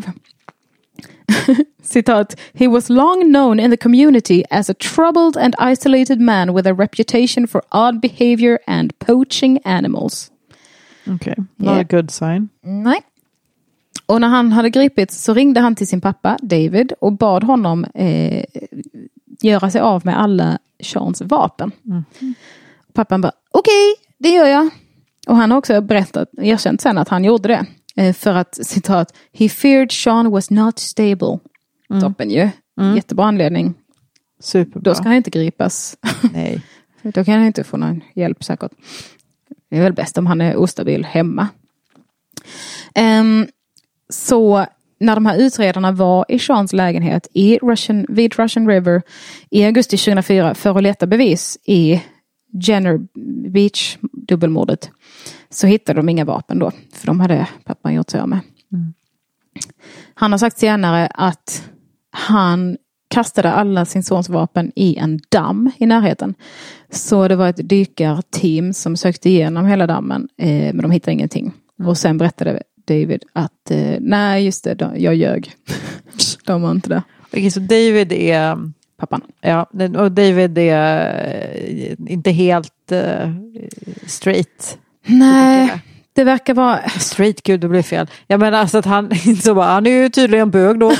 S1: Citat, he was long known in the community as a troubled and isolated man with a reputation for odd behavior and poaching animals.
S2: Okay, not yeah. a good sign.
S1: Nej. Och när han hade gripits så ringde han till sin pappa David och bad honom eh, göra sig av med alla Seans vapen. Mm. Pappan bara, okej, okay, det gör jag. Och han har också berättat, erkänt sen att han gjorde det. För att, citat, he feared Sean was not stable. Mm. Toppen ju. Mm. Jättebra anledning.
S2: Superbra.
S1: Då ska han inte gripas.
S2: Nej.
S1: Då kan han inte få någon hjälp säkert. Det är väl bäst om han är ostabil hemma. Um, så när de här utredarna var i Seans lägenhet i Russian, vid Russian River i augusti tjugo fyra för att leta bevis i Jenner Beach dubbelmordet, så hittade de inga vapen då. För de hade pappan gjort sig av med. Mm. Han har sagt senare att han kastade alla sin sons vapen i en damm i närheten. Så det var ett dykarteam som sökte igenom hela dammen. Eh, men de hittade ingenting. Mm. Och sen berättade David att eh, nej just det, de, jag ljög. De var inte där.
S2: Okej, så David är...
S1: Pappan.
S2: Ja, och David är inte helt uh, straight.
S1: Nej, det verkar vara...
S2: Straight, gud, det blir fel. Jag menar alltså att han inte så bara, han är ju tydligen bög då.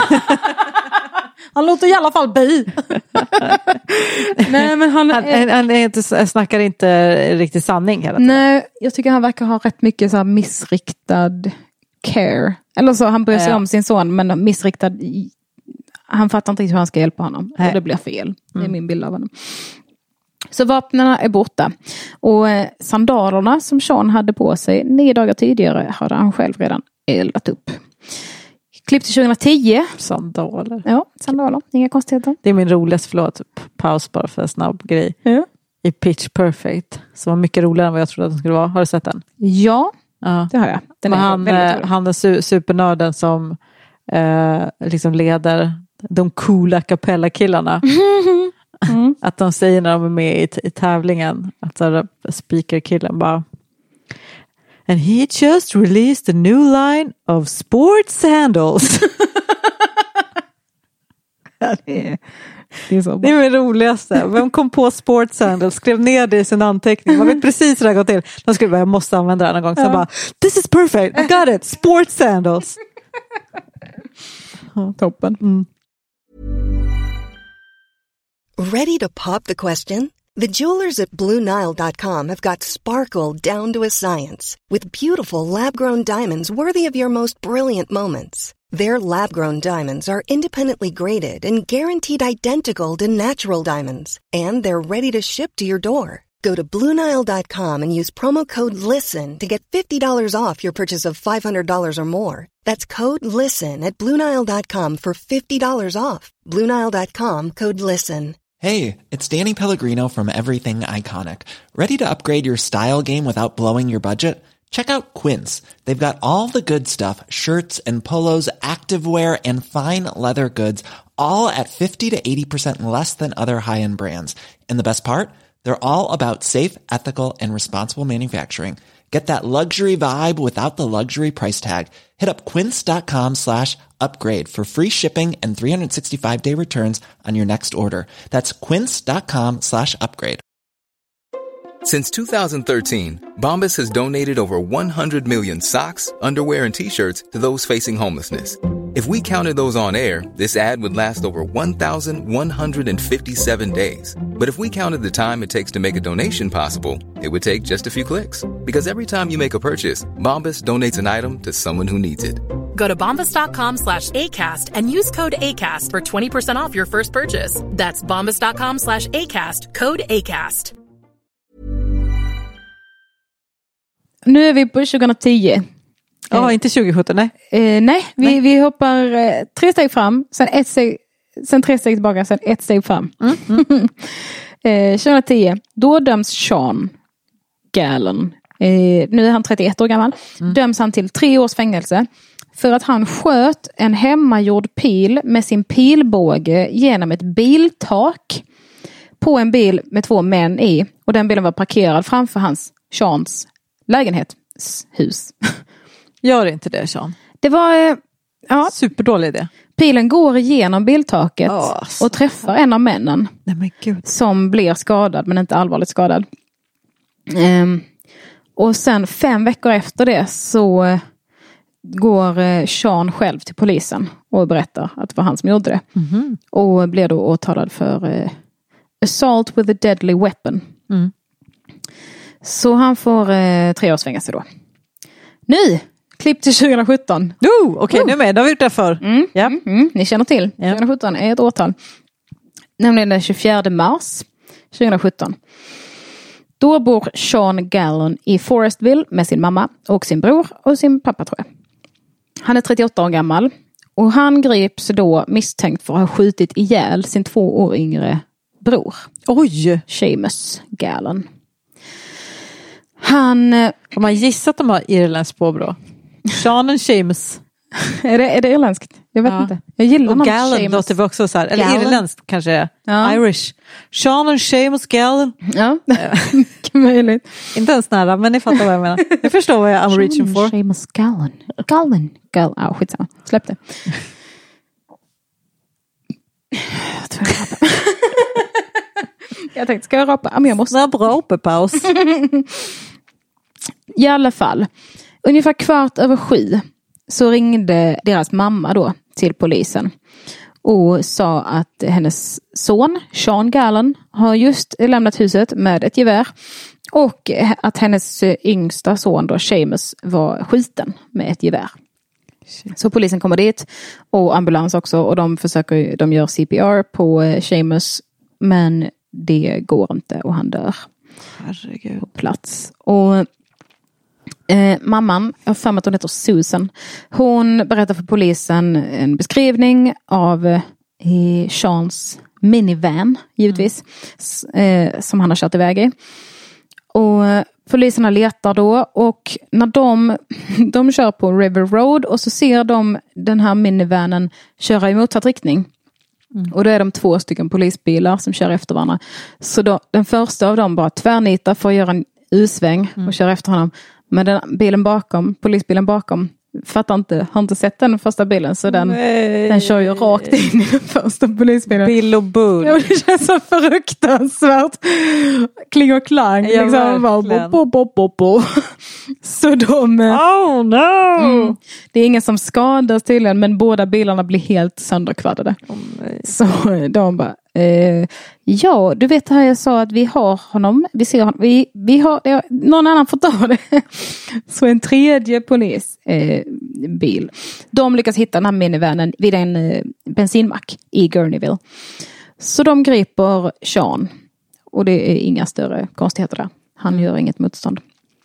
S1: Han låter i alla fall bi. Nej, men han,
S2: han, är, han är inte, snackar inte riktigt sanning hela tiden.
S1: Nej, jag tycker han verkar ha rätt mycket så här missriktad care. Eller så, han bryr sig ja. om sin son, men missriktad... Han fattar inte hur han ska hjälpa honom. Och det blir fel. Mm. Det är min bild av honom. Så vapnena är borta. Och eh, sandalerna som Sean hade på sig nio dagar tidigare hade han själv redan eldat upp. Klipp till tjugo tio.
S2: Sandaler.
S1: Ja, sandaler. Inga konstigheter.
S2: Det är min roligaste, förlåt, paus bara för en snabb grej.
S1: Ja.
S2: I Pitch Perfect. Som var mycket roligare än vad jag trodde att den skulle vara. Har du sett den?
S1: Ja, ja. Det har jag. Den är
S2: han, han är su- supernörden som eh, liksom leder de coola kapella-killarna. Mm. Att de säger när de är med i, t- i tävlingen att så speaker-killen bara and he just released a new line of sports sandals.
S1: det, är, det, är så
S2: det är det roligaste. Vem kom på sports sandals? Skrev ner det i sin anteckning. Man vet precis hur det går till. De skulle bara, jag måste använda det någon gång. Så ja. bara, this is perfect, I got it, sports sandals.
S1: Toppen.
S2: Mm.
S8: Ready to pop the question? The jewelers at Blue Nile dot com have got sparkle down to a science with beautiful lab-grown diamonds worthy of your most brilliant moments. Their lab-grown diamonds are independently graded and guaranteed identical to natural diamonds, and they're ready to ship to your door. Go to Blue Nile dot com and use promo code LISTEN to get fifty dollars off your purchase of five hundred dollars or more. That's code LISTEN at Blue Nile dot com for fifty dollars off. Blue Nile dot com, code LISTEN.
S9: Hey, it's Danny Pellegrino from Everything Iconic. Ready to upgrade your style game without blowing your budget? Check out Quince. They've got all the good stuff, shirts and polos, activewear, and fine leather goods, all at fifty to eighty percent less than other high-end brands. And the best part? They're all about safe, ethical, and responsible manufacturing. Get that luxury vibe without the luxury price tag. Hit up quince.com slash upgrade for free shipping and three sixty-five day returns on your next order. That's quince.com slash upgrade.
S10: Since two thousand thirteen, Bombas has donated over one hundred million socks, underwear, and T-shirts to those facing homelessness. If we counted those on air, this ad would last over one thousand one hundred fifty-seven days. But if we counted the time it takes to make a donation possible, it would take just a few clicks. Because every time you make a purchase, Bombas donates an item to someone who needs it.
S11: Go to bombas.com slash ACAST and use code ACAST for twenty percent off your first purchase. That's bombas.com slash ACAST, code ACAST.
S1: Nu är vi på tjugohundratio.
S2: Ja, oh, inte tjugosjutton, nej.
S1: Eh, nej, vi, nej, vi hoppar eh, tre steg fram, sen ett steg, sen tre steg tillbaka, sen ett steg fram. Mm, mm. eh, tjugohundratio, då döms Sean Gallen, eh, nu är han trettioett år gammal, mm. döms han till tre års fängelse för att han sköt en hemmagjord pil med sin pilbåge genom ett biltak på en bil med två män i, och den bilen var parkerad framför hans, Seans lägenhet, hus.
S2: Gör inte det, Sean.
S1: Det var ja,
S2: superdålig idé.
S1: Pilen går igenom biltaket oh, och träffar en av männen.
S2: Nej, men Gud.
S1: Som blir skadad, men inte allvarligt skadad. Um, och sen fem veckor efter det så uh, går uh, Sean själv till polisen och berättar att det var han som gjorde det. Mm-hmm. Och blir då åtalad för uh, assault with a deadly weapon. Mm. Så han får uh, tre års fängelse då. Nu! Klipp till tjugosjutton.
S2: Oh, Okej, okay, oh. nu är med. Det har vi gjort det för.
S1: Mm, ja. mm, mm, ni känner till. Ja. tjugosjutton är ett årtal. Nämligen den tjugofjärde mars tjugosjutton. Då bor Sean Gallen i Forestville med sin mamma och sin bror och sin pappa, tror jag. Han är trettioåtta år gammal. Och han grips då misstänkt för att ha skjutit ihjäl sin två år yngre bror.
S2: Oj!
S1: Seamus Gallen. Han...
S2: Har man gissat att de har irländskt påbrå? Sean och Seamus.
S1: är, det, är det irländskt? Jag vet ja. inte. Jag gillar
S2: och Gallen låter vi också så här. Eller Gallen. Irländskt kanske. Ja. Irish. Sean och Seamus Gallen.
S1: Ja, mycket möjligt.
S2: Inte ens nära, men ni fattar vad jag menar. Jag förstår vad jag I'm reaching for.
S1: Seamus Gallen. Gallen. Gallen. Ja, skitsamma. Släpp det. Jag tror jag rapar. Jag tänkte, ska jag rapa? Ja, men jag måste.
S2: Snabb rapepaus.
S1: I alla fall. Ungefär kvart över sju så ringde deras mamma då till polisen och sa att hennes son Sean Gallen har just lämnat huset med ett gevär och att hennes yngsta son då Seamus var skjuten med ett gevär. Så polisen kommer dit och ambulans också, och de försöker, de gör C P R på Seamus, men det går inte och han dör.
S2: Herregud.
S1: På plats. Och eh, mamman, jag har för mig att hon heter Susan, hon berättar för polisen en beskrivning av eh, Seans minivan, givetvis, mm. eh, som han har kört iväg i. Och eh, poliserna letar då, och när de, de kör på River Road och så ser de den här minivanen köra i motsatt riktning. Mm. Och då är de två stycken polisbilar som kör efter varandra. Så då, den första av dem bara tvärnitar för att göra en U-sväng och mm. kör efter honom. Men den bilen bakom, polisbilen bakom, fattar inte, har inte sett den första bilen. Så den, den kör ju rakt in i den första polisbilen.
S2: Bill och bull.
S1: Ja, det känns så fruktansvärt. Kling och klang.
S2: Ja,
S1: liksom. Bara, bo, bo, bo, bo, bo. Så de...
S2: Oh no! Mm,
S1: det är ingen som skadas tydligen, men båda bilarna blir helt sönderkvaddade.
S2: Oh,
S1: så de bara... Eh, ja, du vet här jag sa att vi har honom. Vi ser honom. Vi, vi har... Ja, någon annan får ta det. Så en tredje polis... Eh, bil. De lyckas hitta den här minivanen vid en eh, bensinmack i Gurneyville. Så de griper Sean. Och det är inga större konstigheter där. Han gör inget motstånd.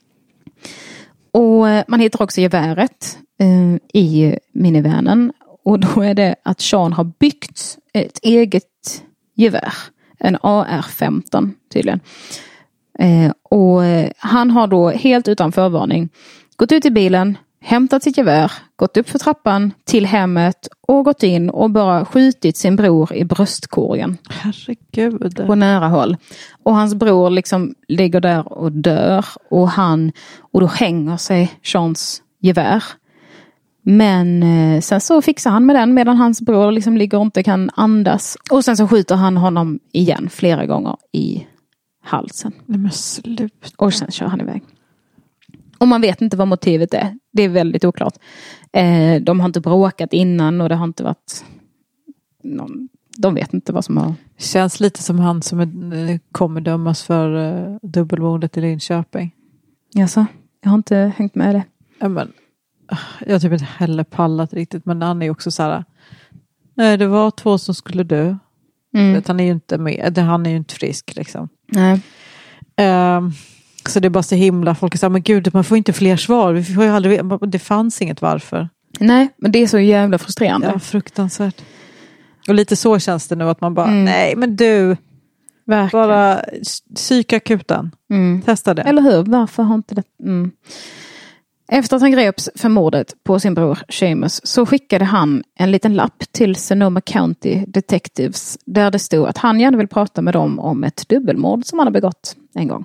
S1: Och eh, man hittar också geväret eh, i minivanen. Och då är det att Sean har byggt ett eget gevär. En A R femton tydligen. Eh, och eh, han har då helt utan förvarning gått ut i bilen, hämtat sitt gevär, gått upp för trappan till hemmet och gått in och bara skjutit sin bror i bröstkorgen.
S2: Herregud.
S1: På nära håll. Och hans bror liksom ligger där och dör och han och då hänger sig Seans gevär. Men eh, sen så fixar han med den medan hans bror liksom ligger och inte kan andas. Och sen så skjuter han honom igen flera gånger i halsen.
S2: Nej men slut.
S1: Och sen kör han iväg. Och man vet inte vad motivet är. Det är väldigt oklart. Eh, de har inte bråkat innan och det har inte varit... Någon, de vet inte vad som har...
S2: Känns lite som han som är, kommer dömas för uh, dubbelmordet i Linköping.
S1: Jaså? Jag har inte hängt med det.
S2: Ja, men, jag har typ inte heller pallat riktigt. Men han är också så här... Nej, det var två som skulle dö. Mm. Han är ju inte med. Han är ju inte frisk liksom.
S1: Nej.
S2: Um, Så det är bara så himla, folk säger, men gud, man får inte fler svar. Vi får ju aldrig, det fanns inget varför.
S1: Nej, men det är så jävla frustrerande.
S2: Ja, fruktansvärt. Och lite så känns det nu att man bara, mm. nej men du,
S1: verkligen.
S2: Bara psykakuten. Mm. Testa det.
S1: Eller hur, varför har inte det... Mm. Efter att han greps för mordet på sin bror Seamus så skickade han en liten lapp till Sonoma County Detectives där det stod att han gärna vill prata med dem om ett dubbelmord som han har begått en gång.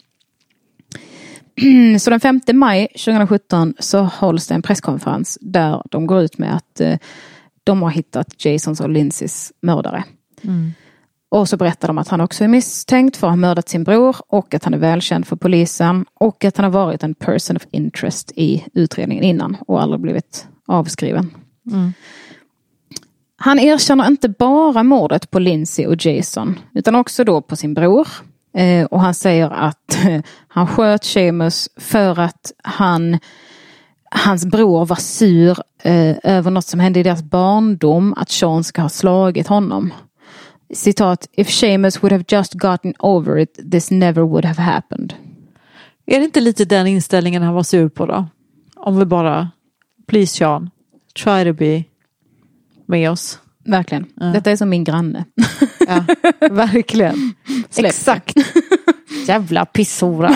S1: Så den femte maj tjugohundrasjutton så hålls det en presskonferens där de går ut med att eh, de har hittat Jasons och Lindsays mördare. Mm. Och så berättar de att han också är misstänkt för att ha mördat sin bror och att han är välkänd för polisen och att han har varit en person of interest i utredningen innan och aldrig blivit avskriven. Mm. Han erkänner inte bara mordet på Lindsay och Jason utan också då på sin bror. Eh, och han säger att eh, han sköt Seamus för att han, hans bror var sur eh, över något som hände i deras barndom, att Sean ska ha slagit honom. Citat, if Seamus would have just gotten over it, this never would have happened.
S2: Är det inte lite den inställningen han var sur på då? Om vi bara, please Sean, try to be med oss.
S1: Verkligen.
S2: Ja.
S1: Detta är som min granne.
S2: Ja, verkligen. Exakt. Jävla pissora.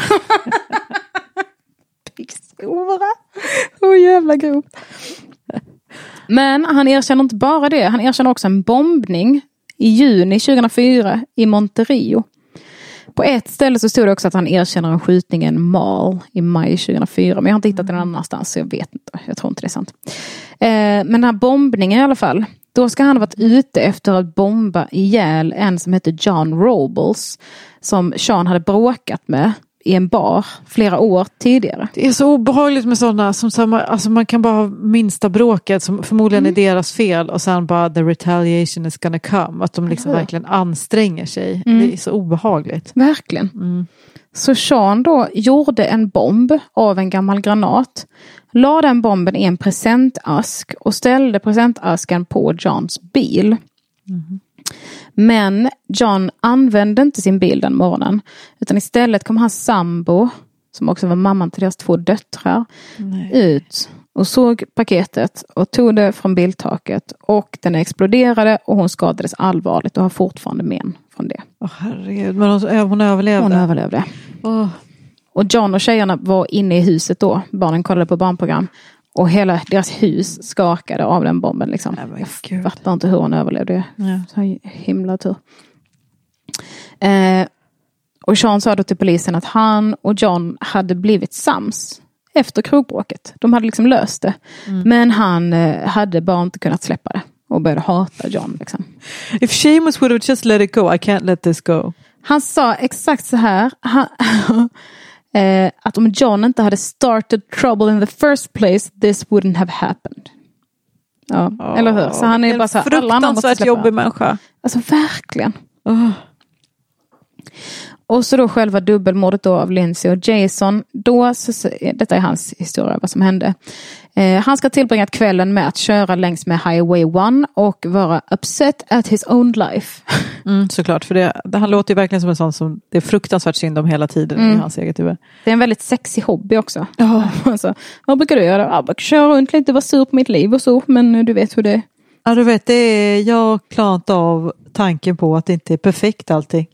S1: Pissora. Åh jävla grovt. Men han erkänner inte bara det. Han erkänner också en bombning i juni tjugohundrafyra i Monterio. På ett ställe så stod det också att han erkänner en skjutning i en mall i maj tjugohundrafyra. Men jag har inte hittat den annanstans så jag vet inte. Jag tror inte det är sant. Eh, men den här bombningen i alla fall. Då ska han ha varit ute efter att bomba ihjäl en som heter John Robles. Som Sean hade bråkat med i en bar flera år tidigare.
S2: Det är så obehagligt med sådana som samma, alltså man kan bara ha minsta bråket som förmodligen mm. är deras fel och sen bara the retaliation is gonna come. Att de liksom mm. verkligen anstränger sig. Mm. Det är så obehagligt.
S1: Verkligen. Mm. Så Sean då gjorde en bomb av en gammal granat. La den bomben i en presentask och ställde presentasken på Johns bil. Mm. Men John använde inte sin bil den morgonen. Utan istället kom hans sambo, som också var mamman till deras två döttrar, Nej. ut och såg paketet och tog det från biltaket. Och den exploderade och hon skadades allvarligt och har fortfarande men från det.
S2: Åh oh, herregud, men hon, hon överlevde.
S1: Hon överlevde.
S2: Oh.
S1: Och John och tjejerna var inne i huset då. Barnen kollade på barnprogram. Och hela deras hus skakade av den bomben. Liksom.
S2: Nej,
S1: jag fattar inte hur hon överlevde.
S2: Ja.
S1: Så himla tur. Eh, och Sean sa då till polisen att han och John hade blivit sams efter krogbråket. De hade liksom löst det. Mm. Men han eh, hade bara inte kunnat släppa det. Och började hata John. Liksom.
S2: If Seamus would have just let it go, I can't let this go.
S1: Han sa exakt så här. Han, Eh, att om John inte hade started trouble in the first place, this wouldn't have happened. Ja, oh, eller hur? Så han är bara så här, alla andra måste släppa.
S2: Jobbig människa.
S1: Alltså verkligen.
S2: Oh.
S1: Och så då själva dubbelmordet då av Lindsay och Jason. Då, så, detta är hans historia, vad som hände. Eh, han ska tillbringa kvällen med att köra längs med Highway one och vara upset at his own life.
S2: Mm, såklart, för det, det, han låter ju verkligen som en sån som det är fruktansvärt synd om hela tiden mm. i hans eget huvud.
S1: Det är en väldigt sexig hobby också. Oh. Alltså, vad brukar du göra? Jag brukar köra runt lite, vara sur på mitt liv och så, men du vet hur det är.
S2: Ja, du vet, det är, jag klarar inte av tanken på att det inte är perfekt allting.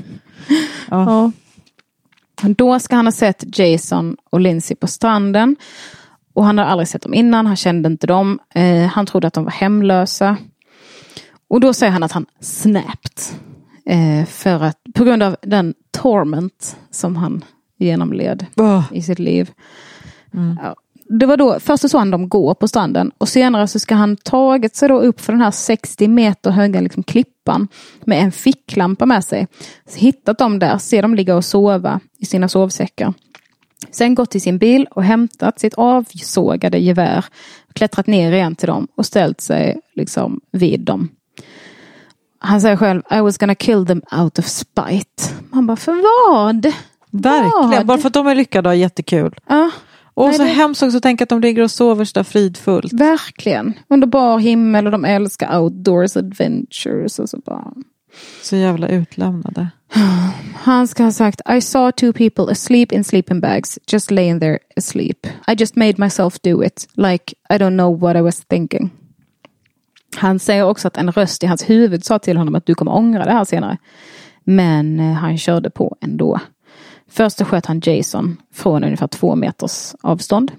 S1: Ja. Ja. Då ska han ha sett Jason och Lindsay på stranden. Och han har aldrig sett dem innan. Han kände inte dem. Eh, han trodde att de var hemlösa. Och då säger han att han snapped. Eh, för att, på grund av den torment som han genomled oh. i sitt liv. Mm. Ja. Det var då, först så han dem gå på stranden. Och senare så ska han tagit sig då upp för den här sextio meter höga liksom klippan. Med en ficklampa med sig. Så hittat dem där, ser dem ligga och sova i sina sovsäckar. Sen gått till sin bil och hämtat sitt avsågade gevär. Klättrat ner igen till dem och ställt sig liksom vid dem. Han säger själv, I was gonna kill them out of spite. Han bara, för vad?
S2: Verkligen, vad? Bara för att de är lyckade och jättekul.
S1: Ja.
S2: Och
S1: Nej,
S2: så
S1: det...
S2: hemskt också att tänka att de ligger och sover så där fridfullt.
S1: Verkligen. Under bar himmel och de älskar outdoors adventures och så bara.
S2: Så jävla utlämnade.
S1: Han ska ha sagt, I saw two people asleep in sleeping bags, just laying there asleep. I just made myself do it, like I don't know what I was thinking. Han säger också att en röst i hans huvud sa till honom att du kommer ångra det här senare. Men eh, han körde på ändå. Först sköt han Jason från ungefär två meters avstånd.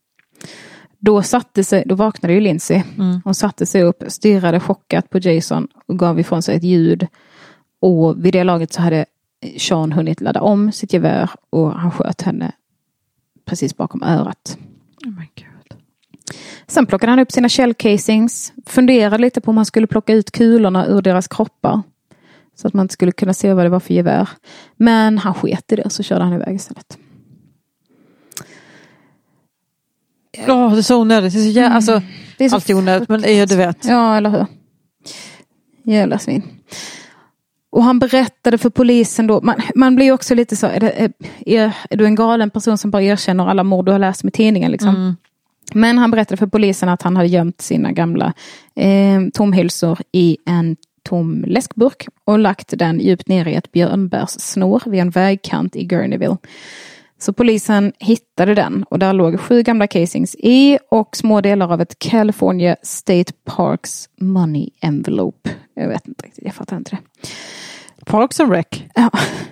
S1: Då satte sig, då vaknade ju Lindsay. Mm. Hon satte sig upp, stirrade chockat på Jason och gav ifrån sig ett ljud. Och vid det laget så hade Sean hunnit ladda om sitt gevär och han sköt henne precis bakom örat.
S2: Oh my God.
S1: Sen plockade han upp sina shell casings, funderade lite på om han skulle plocka ut kulorna ur deras kroppar. Så att man skulle kunna se vad det var för gevär. Men han sket i det, så körde han iväg istället.
S2: Ja, oh, det är så onödigt. Det är så jä- mm. alltså, det är så alltid onödigt, men ja, du vet.
S1: Ja, eller hur? Jävla svin. Och han berättade för polisen då. Man, man blir ju också lite så. Är, det, är, är du en galen person som bara erkänner alla mord du har läst med tidningen liksom? Mm. Men han berättade för polisen att han hade gömt sina gamla eh, tomhylsor i en tom läskburk och lagt den djupt ner i ett björnbärssnår vid en vägkant i Gurneyville. Så polisen hittade den och där låg sju gamla casings i och små delar av ett California State Parks money envelope. Jag vet inte riktigt, jag fattar inte det.
S2: Parks and Rec.
S1: Ja.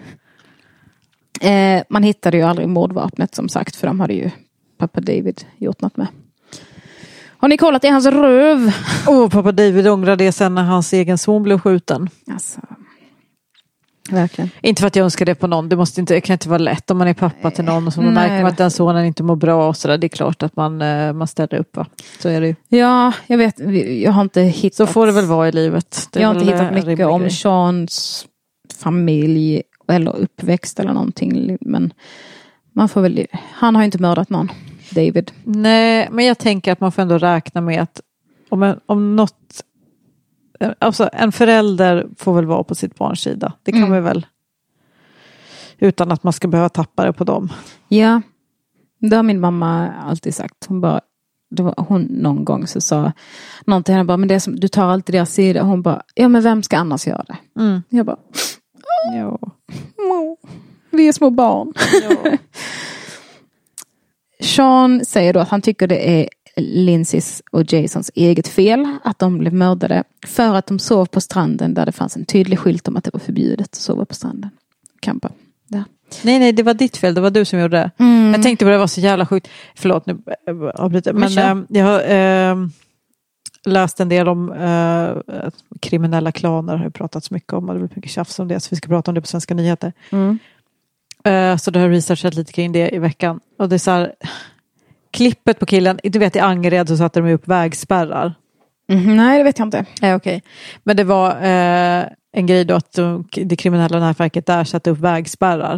S1: Eh, man hittade ju aldrig mordvapnet som sagt, för de hade ju pappa David gjort något med. Har ni kollat i hans röv?
S2: Åh, oh, pappa David ångrar det sen när hans egen son blev skjuten.
S1: Alltså, verkligen.
S2: Inte för att jag önskar det på någon. Det, måste inte, det kan inte vara lätt om man är pappa till någon och så man märker att den sonen inte mår bra och sådär. Det är klart att man, man ställer upp, va? Så är det ju.
S1: Ja, jag vet. Jag har inte hittat...
S2: Så får det väl vara i livet. Det
S1: jag har inte hittat mycket om Seans familj eller uppväxt eller någonting. Men man får väl... Han har ju inte mördat någon, David.
S2: Nej, men jag tänker att man får ändå räkna med att om, en, om något... Alltså en förälder får väl vara på sitt barns sida. Det kan mm. vi väl. Utan att man ska behöva tappa det på dem.
S1: Ja, det har min mamma alltid sagt. Hon bara, det var hon någon gång så sa någon till henne bara, men det är som, du tar alltid deras sida. Hon bara, ja men vem ska annars göra det?
S2: Mm.
S1: Jag bara,
S2: ja.
S1: Vi är små barn.
S2: Ja.
S1: Sean säger då att han tycker det är Lindsays och Jasons eget fel att de blev mördade för att de sov på stranden där det fanns en tydlig skylt om att det var förbjudet att sova på stranden. Kampa. Där.
S2: Nej, nej, det var ditt fel. Det var du som gjorde det. Mm. Jag tänkte på det var så jävla sjukt. Förlåt, nu avbryter. Men, men äh, jag har äh, läst en del om äh, kriminella klaner. Har jag pratat så mycket om. Och det blir mycket tjafs om det. Så vi ska prata om det på Svenska nyheter.
S1: Mm.
S2: Äh, så då har jag researchat lite kring det i veckan. Och det är så här... Klippet på killen, du vet i Angered så satte de upp vägspärrar.
S1: Mm, nej, det vet jag inte.
S2: Nej, okej. Okay. Men det var eh, en grej då att de, det kriminella nätverket där satte upp vägspärrar.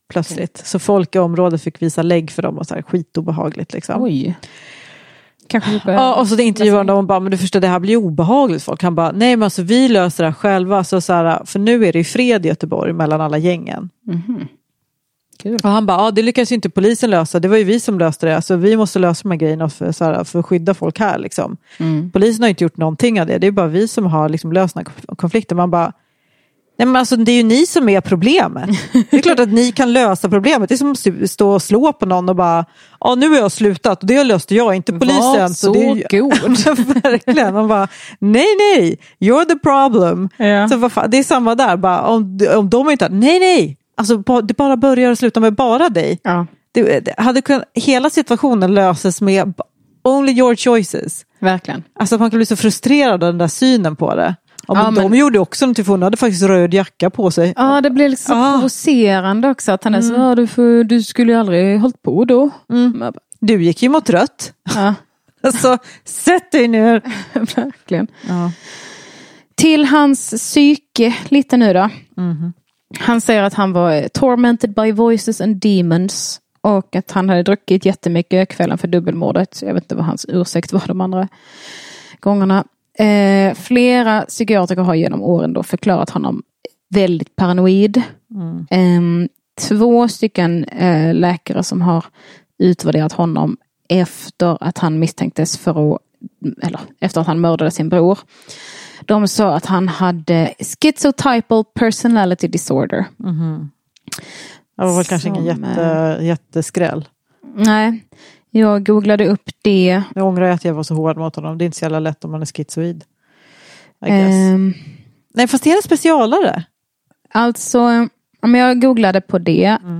S2: plötsligt. Så folk i området fick visa lägg för dem och så här skitobehagligt liksom.
S1: Oj. Kanske
S2: ja, och så det intervjuade de bara, men du förstår, det här blir obehagligt. Folk kan bara, nej men alltså vi löser det här själva. Så, så här, för nu är det ju fred i Göteborg mellan alla gängen.
S1: Mm-hmm.
S2: Kul. Och han bara, ja det lyckas ju inte polisen lösa. Det var ju vi som löste det. Alltså vi måste lösa de här grejerna för, så här, för att skydda folk här liksom. Mm. Polisen har inte gjort någonting av det. Det är bara vi som har liksom, löst den här konflikten. Man bara, nej men alltså det är ju ni som är problemet. Det är klart att ni kan lösa problemet. Det är som att stå och slå på någon och bara, ja nu har jag slutat och det löste jag, inte polisen.
S1: Var så,
S2: så det är ju...
S1: god.
S2: Verkligen. Man bara, nej nej, you're the problem. Ja. Så vad fan, det är samma där. Bara, om, om de inte, nej nej. Alltså det bara börjar och slutar med bara dig. Ja. Det, det hade kunnat, hela situationen löses med only your choices.
S1: Verkligen.
S2: Alltså man kan bli så frustrerad av den där synen på det. Ja, ja, men de men... gjorde också något, för hon hade faktiskt röd jacka på sig.
S1: Ja, det blev liksom ah. provocerande också. Att han är så, mm. ja, du, får, du skulle ju aldrig hållit på då.
S2: Mm. Du gick ju mot rött.
S1: Ja.
S2: Alltså, sätt dig ner.
S1: Verkligen. Ja. Till hans psyke lite nu då. Mm. Han säger att han var tormented by voices and demons. Och att han hade druckit jättemycket kvällen för dubbelmordet. Jag vet inte vad hans ursäkt var de andra gångerna. Eh, flera psykiatriker har genom åren då förklarat honom väldigt paranoid. Mm. Eh, två stycken eh, läkare som har utvärderat honom efter att han misstänktes för att, eller efter att han mördade sin bror. De sa att han hade schizotypal personality disorder.
S2: Mm. Det var väl kanske ingen jätte, jätteskräll.
S1: Nej, jag googlade upp det.
S2: Jag ångrar att jag var så hård mot honom. Det är inte så jävla lätt om man är schizoid. I guess. Um, Nej, fast det är en specialare.
S1: Alltså, om jag googlade på det. Mm.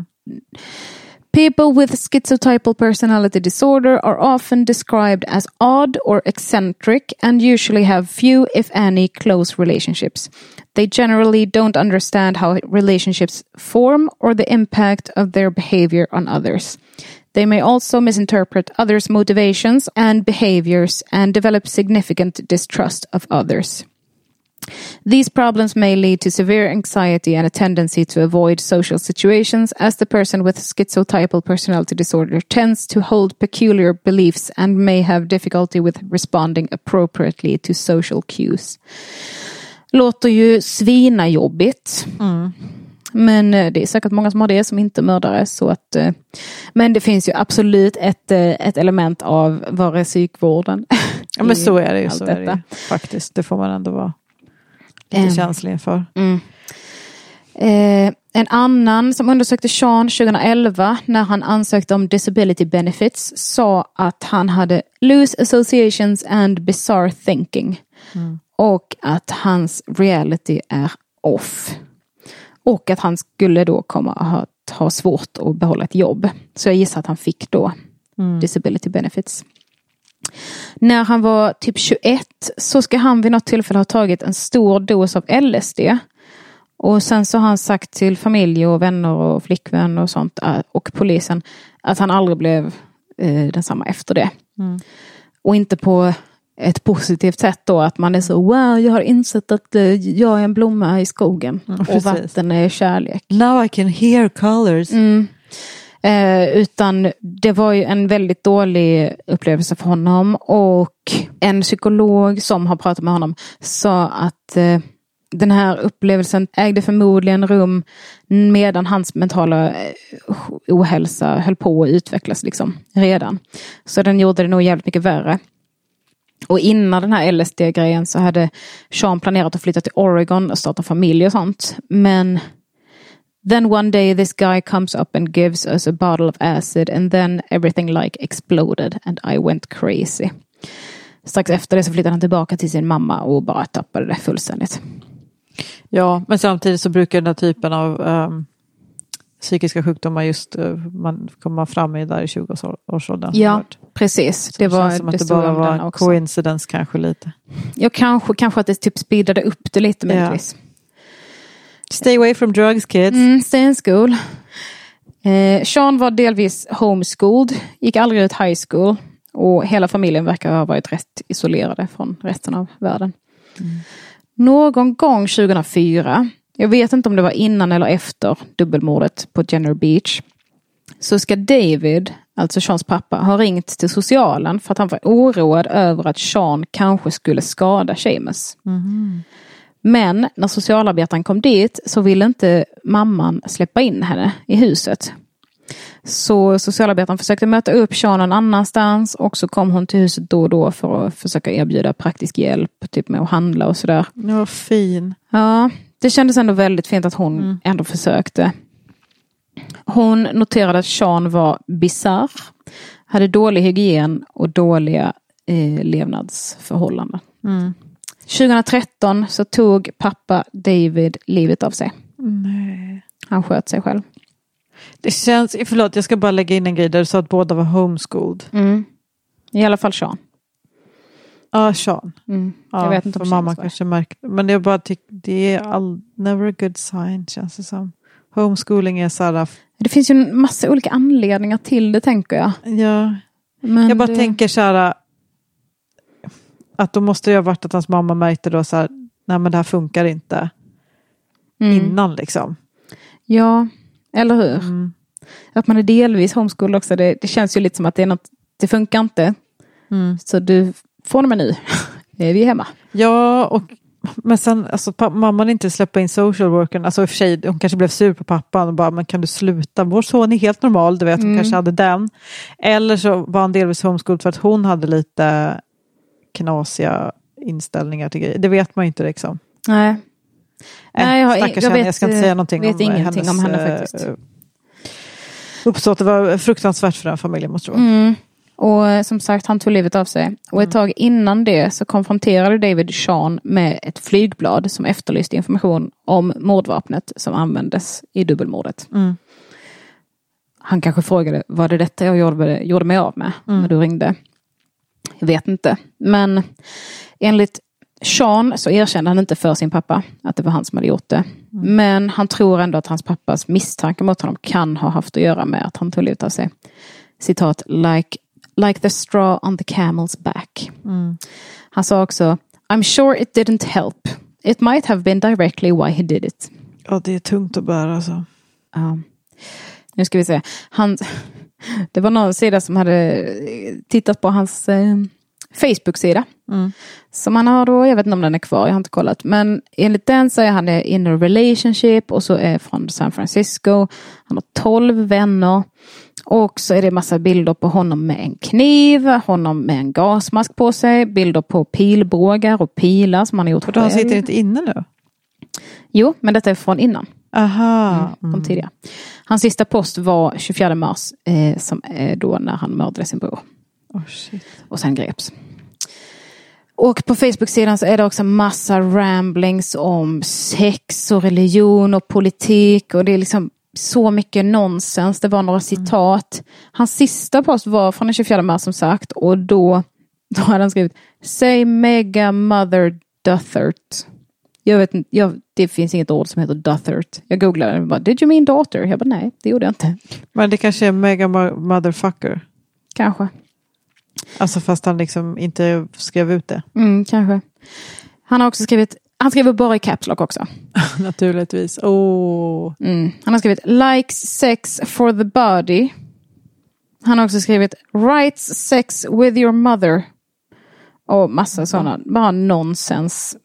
S1: People with schizotypal personality disorder are often described as odd or eccentric and usually have few, if any, close relationships. They generally don't understand how relationships form or the impact of their behavior on others. They may also misinterpret others' motivations and behaviors and develop significant distrust of others. These problems may lead to severe anxiety and a tendency to avoid social situations, as the person with schizotypal personality disorder tends to hold peculiar beliefs and may have difficulty with responding appropriately to social cues. Låter ju svina jobbigt. Mm. Men det är säkert många som har det som inte mördare. Så att, men det finns ju absolut ett, ett element av vare psykvården.
S2: Ja, men så är det ju. Så är det ju. Faktiskt, det får man ändå vara lite mm. känslig för.
S1: Mm. Eh, en annan som undersökte Sean tjugoelva när han ansökte om disability benefits sa att han hade loose associations and bizarre thinking. Mm. Och att hans reality är off. Och att han skulle då komma att ha, ha svårt att behålla ett jobb. Så jag gissar att han fick då mm. disability benefits. När han var typ tjugoett så ska han vid något tillfälle ha tagit en stor dos av L S D. Och sen så har han sagt till familj och vänner och flickvän och sånt och polisen att han aldrig blev eh, densamma efter det. Mm. Och inte på ett positivt sätt då, att man är så, wow, jag har insett att eh, jag är en blomma i skogen. Mm, och vatten är kärlek.
S2: Now I can hear colors.
S1: Mm. Eh, utan det var ju en väldigt dålig upplevelse för honom. Och en psykolog som har pratat med honom sa att eh, den här upplevelsen ägde förmodligen rum medan hans mentala ohälsa höll på att utvecklas liksom redan. Så den gjorde det nog jävligt mycket värre. Och innan den här L S D-grejen så hade Sean planerat att flytta till Oregon och starta familj och sånt. Men then one day this guy comes up and gives us a bottle of acid and then everything like exploded and I went crazy. Strax efter det så flyttade han tillbaka till sin mamma och bara tappade det fullständigt.
S2: Ja, men samtidigt så brukar den här typen av um, psykiska sjukdomar just uh, man kommer fram i där i tjugo-årsåldern.
S1: Ja, precis.
S2: Så det var som att det bara var coincidence kanske lite.
S1: Ja, kanske, kanske att det typ speedade upp det lite möjligtvis. Ja.
S2: Stay away from drugs, kids.
S1: Mm, stay in school. Eh, Sean var delvis homeschooled, gick aldrig ut high school och hela familjen verkar ha varit rätt isolerade från resten av världen. Mm. Någon gång tjugohundrafyra jag vet inte om det var innan eller efter dubbelmordet på Jenner Beach, så ska David, alltså Seans pappa, ha ringt till socialen för att han var oroad över att Sean kanske skulle skada Seamus. Mm. Men när socialarbetaren kom dit så ville inte mamman släppa in henne i huset. Så socialarbetaren försökte möta upp Sean någon annanstans, och så kom hon till huset då och då för att försöka erbjuda praktisk hjälp, typ med att handla och sådär.
S2: Det var fin.
S1: Ja, det kändes ändå väldigt fint att hon mm. ändå försökte. Hon noterade att Sean var bizarr, hade dålig hygien och dåliga eh, levnadsförhållanden. Mm. tjugohundratretton så tog pappa David livet av sig.
S2: Nej.
S1: Han sköt sig själv.
S2: Det känns, förlåt, jag ska bara lägga in en grej där du sa att båda var homeschooled.
S1: Mm. I alla fall Sean.
S2: Ja, Sean.
S1: Mm. Jag
S2: ja,
S1: vet inte om
S2: mamma kanske märkte. Men jag bara tycker det är all, never a good sign, känns det som. Homeschooling är så här.
S1: Det finns ju en massa olika anledningar till det, tänker jag.
S2: Ja.
S1: Men
S2: jag bara
S1: det...
S2: tänker så här, att då måste det ha varit att hans mamma märkte då så här, nej men det här funkar inte. Mm. Innan liksom.
S1: Ja, eller hur?
S2: Mm.
S1: Att man är delvis homeschool också, det, det känns ju lite som att det är något, det funkar inte. Mm. Så du får med nu. är vi hemma.
S2: Ja, och men sen, alltså mamman inte släppa in social workern, alltså i och för sig, hon kanske blev sur på pappan och bara, men kan du sluta? Vår son är helt normal, du vet, hon mm. kanske hade den. Eller så var han delvis homeschooled för att hon hade lite knasiga inställningar till grejer. Det vet man ju inte liksom.
S1: Nej.
S2: Äh,
S1: Nej, jag, har,
S2: jag,
S1: jag, vet,
S2: jag ska inte säga någonting
S1: vet
S2: om
S1: ingenting
S2: hennes,
S1: om henne faktiskt.
S2: Uppsåt, det var fruktansvärt för den familjen, måste det vara.
S1: Mm. Och som sagt, han tog livet av sig. Och ett tag innan det så konfronterade David Sean med ett flygblad som efterlyste information om mordvapnet som användes i dubbelmordet.
S2: Mm.
S1: Han kanske frågade, var det detta jag gjorde, gjorde mig av med mm. när du ringde? Jag vet inte. Men enligt Sean så erkände han inte för sin pappa att det var han som hade gjort det. Mm. Men han tror ändå att hans pappas misstanke mot honom kan ha haft att göra med att han tog livet av sig. Citat, like Like the straw on the camel's back.
S2: Mm.
S1: Han sa också, I'm sure it didn't help. It might have been directly why he did it.
S2: Ja, det är tungt att bära alltså.
S1: Ja. Nu ska vi se. Han, det var någon sida som hade tittat på hans eh, Facebook-sida.
S2: Mm.
S1: Som han har då, jag vet inte om den är kvar, jag har inte kollat. Men enligt den så är han in a relationship och så är från San Francisco. Han har tolv vänner. Och så är det massa bilder på honom med en kniv, honom med en gasmask på sig, bilder på pilbågar och pilar som han har gjort själv.
S2: Och han sitter inte inne nu?
S1: Jo, men detta är från innan.
S2: Aha.
S1: Mm, från
S2: mm.
S1: tidigare. Hans sista post var tjugofjärde mars, eh, som är då när han mördade sin bror.
S2: Oh, shit.
S1: Och sen greps. Och på Facebook-sidan så är det också massa ramblings om sex och religion och politik. Och det är liksom så mycket nonsens. Det var några citat. Mm. Hans sista post var från den tjugofjärde mars som sagt. Och då, då hade han skrivit Say mega mother dothert. Jag vet inte, jag, det finns inget ord som heter dothert. Jag googlade och bara, did you mean daughter? Jag bara, nej, det gjorde jag inte.
S2: Men det kanske är mega motherfucker.
S1: Kanske.
S2: Alltså fast han liksom inte skrev ut det.
S1: Mm, kanske. Han har också skrivit, han skriver bara i caps lock också.
S2: Naturligtvis. Oh.
S1: Mm. Han har skrivit likes sex for the body. Han har också skrivit writes sex with your mother. Och massa mm. sådana, bara nonsens.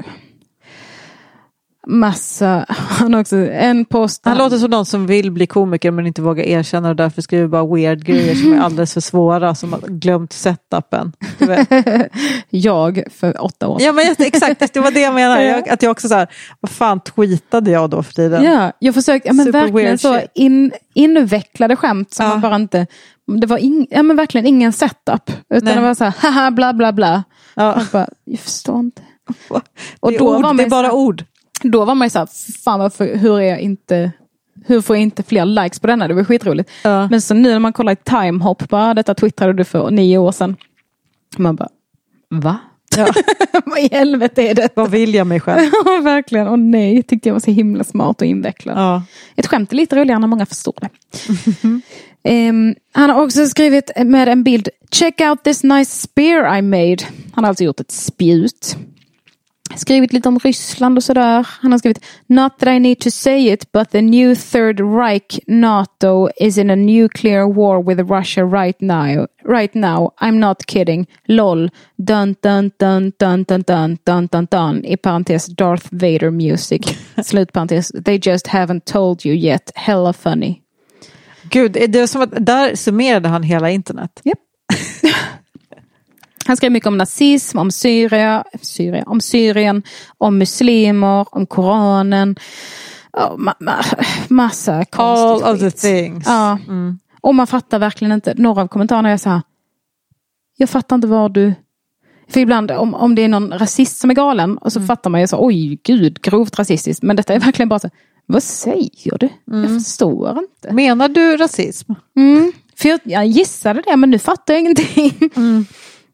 S1: Massa, han har också en post.
S2: Han låter som någon som vill bli komiker men inte vågar erkänna och därför skriver bara weird grejer som är alldeles för svåra, som har glömt setupen. Du vet.
S1: Jag för åtta år sedan.
S2: Ja, men just, exakt, det var det jag menade. Jag, att jag också så här, vad fan tweetade jag då för tiden?
S1: Ja, jag försökte, ja, men
S2: Super
S1: verkligen så in, invecklade skämt som
S2: ja.
S1: man bara inte, det var in, ja, men verkligen ingen setup. Utan Nej. Det var så här, haha, bla bla bla.
S2: Ja.
S1: Jag bara, jag förstår inte.
S2: Och då ord, var man det är bara så, ord.
S1: Då var man ju så här, fan varför, hur är jag inte, hur får jag inte fler likes på denna? Det var skitroligt.
S2: Ja.
S1: Men så nu när man kollar i timehop, bara detta twittrade du för nio år sedan. Man bara, va? Ja. Vad i helvete är det?
S2: Vad vill jag mig själv?
S1: Ja, verkligen. Och nej, tyckte jag var så himla smart och invecklad.
S2: Ja. Ett
S1: skämt är lite roligare när många förstår det. um, han har också skrivit med en bild, check out this nice spear I made. Han har alltså gjort ett spjut. skrivit lite om Ryssland och sådär. Han har skrivit Not that I need to say it, but the new Third Reich NATO is in a nuclear war with Russia right now. Right now, I'm not kidding. Lol. Dun dun dun dun dun dun dun dun dun. I parentes Darth Vader music. Slutparentes. They just haven't told you yet. Hella funny.
S2: Gud, det är som att där summerade han hela internet.
S1: Yep. Han skrev mycket om nazism, om Syria, Syria, om Syrien, om muslimer, om Koranen. Oh, ma- ma- massa konstigt.
S2: All of the things.
S1: Ja. Mm. Och man fattar verkligen inte. Några av kommentarerna är så här. Jag fattar inte vad du... För ibland om, om det är någon rasist som är galen. Och så mm. fattar man ju så. Oj gud, grovt rasistiskt. Men detta är verkligen bara så. Vad säger du? Mm. Jag förstår inte.
S2: Menar du rasism?
S1: Mm. För jag, jag gissade det. Men nu fattar jag ingenting. Mm.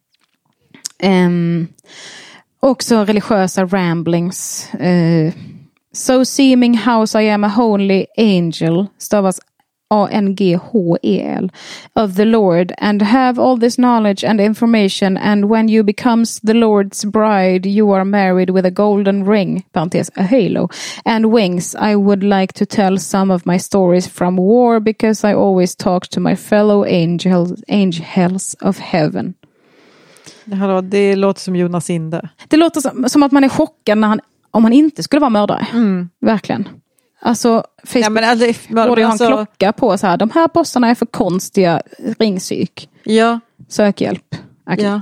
S1: Um, också religiösa ramblings. Uh, so seeming house I am a holy angel, stavas A N G H E L, of the Lord, and have all this knowledge and information, and when you becomes the Lord's bride you are married with a golden ring, parentes, a halo, and wings. I would like to tell some of my stories from war, because I always talk to my fellow angels, angels of heaven.
S2: Hallå, det låter som Jonas Inde.
S1: Det låter som, som att man är chockad när han, om han inte skulle vara mördare. Mm. Verkligen. Alltså, Facebook ja, men alltså, borde ju alltså... ha en klocka på så här. De här posterna är för konstiga, ringpsyk.
S2: Ja.
S1: Sökhjälp. Ja.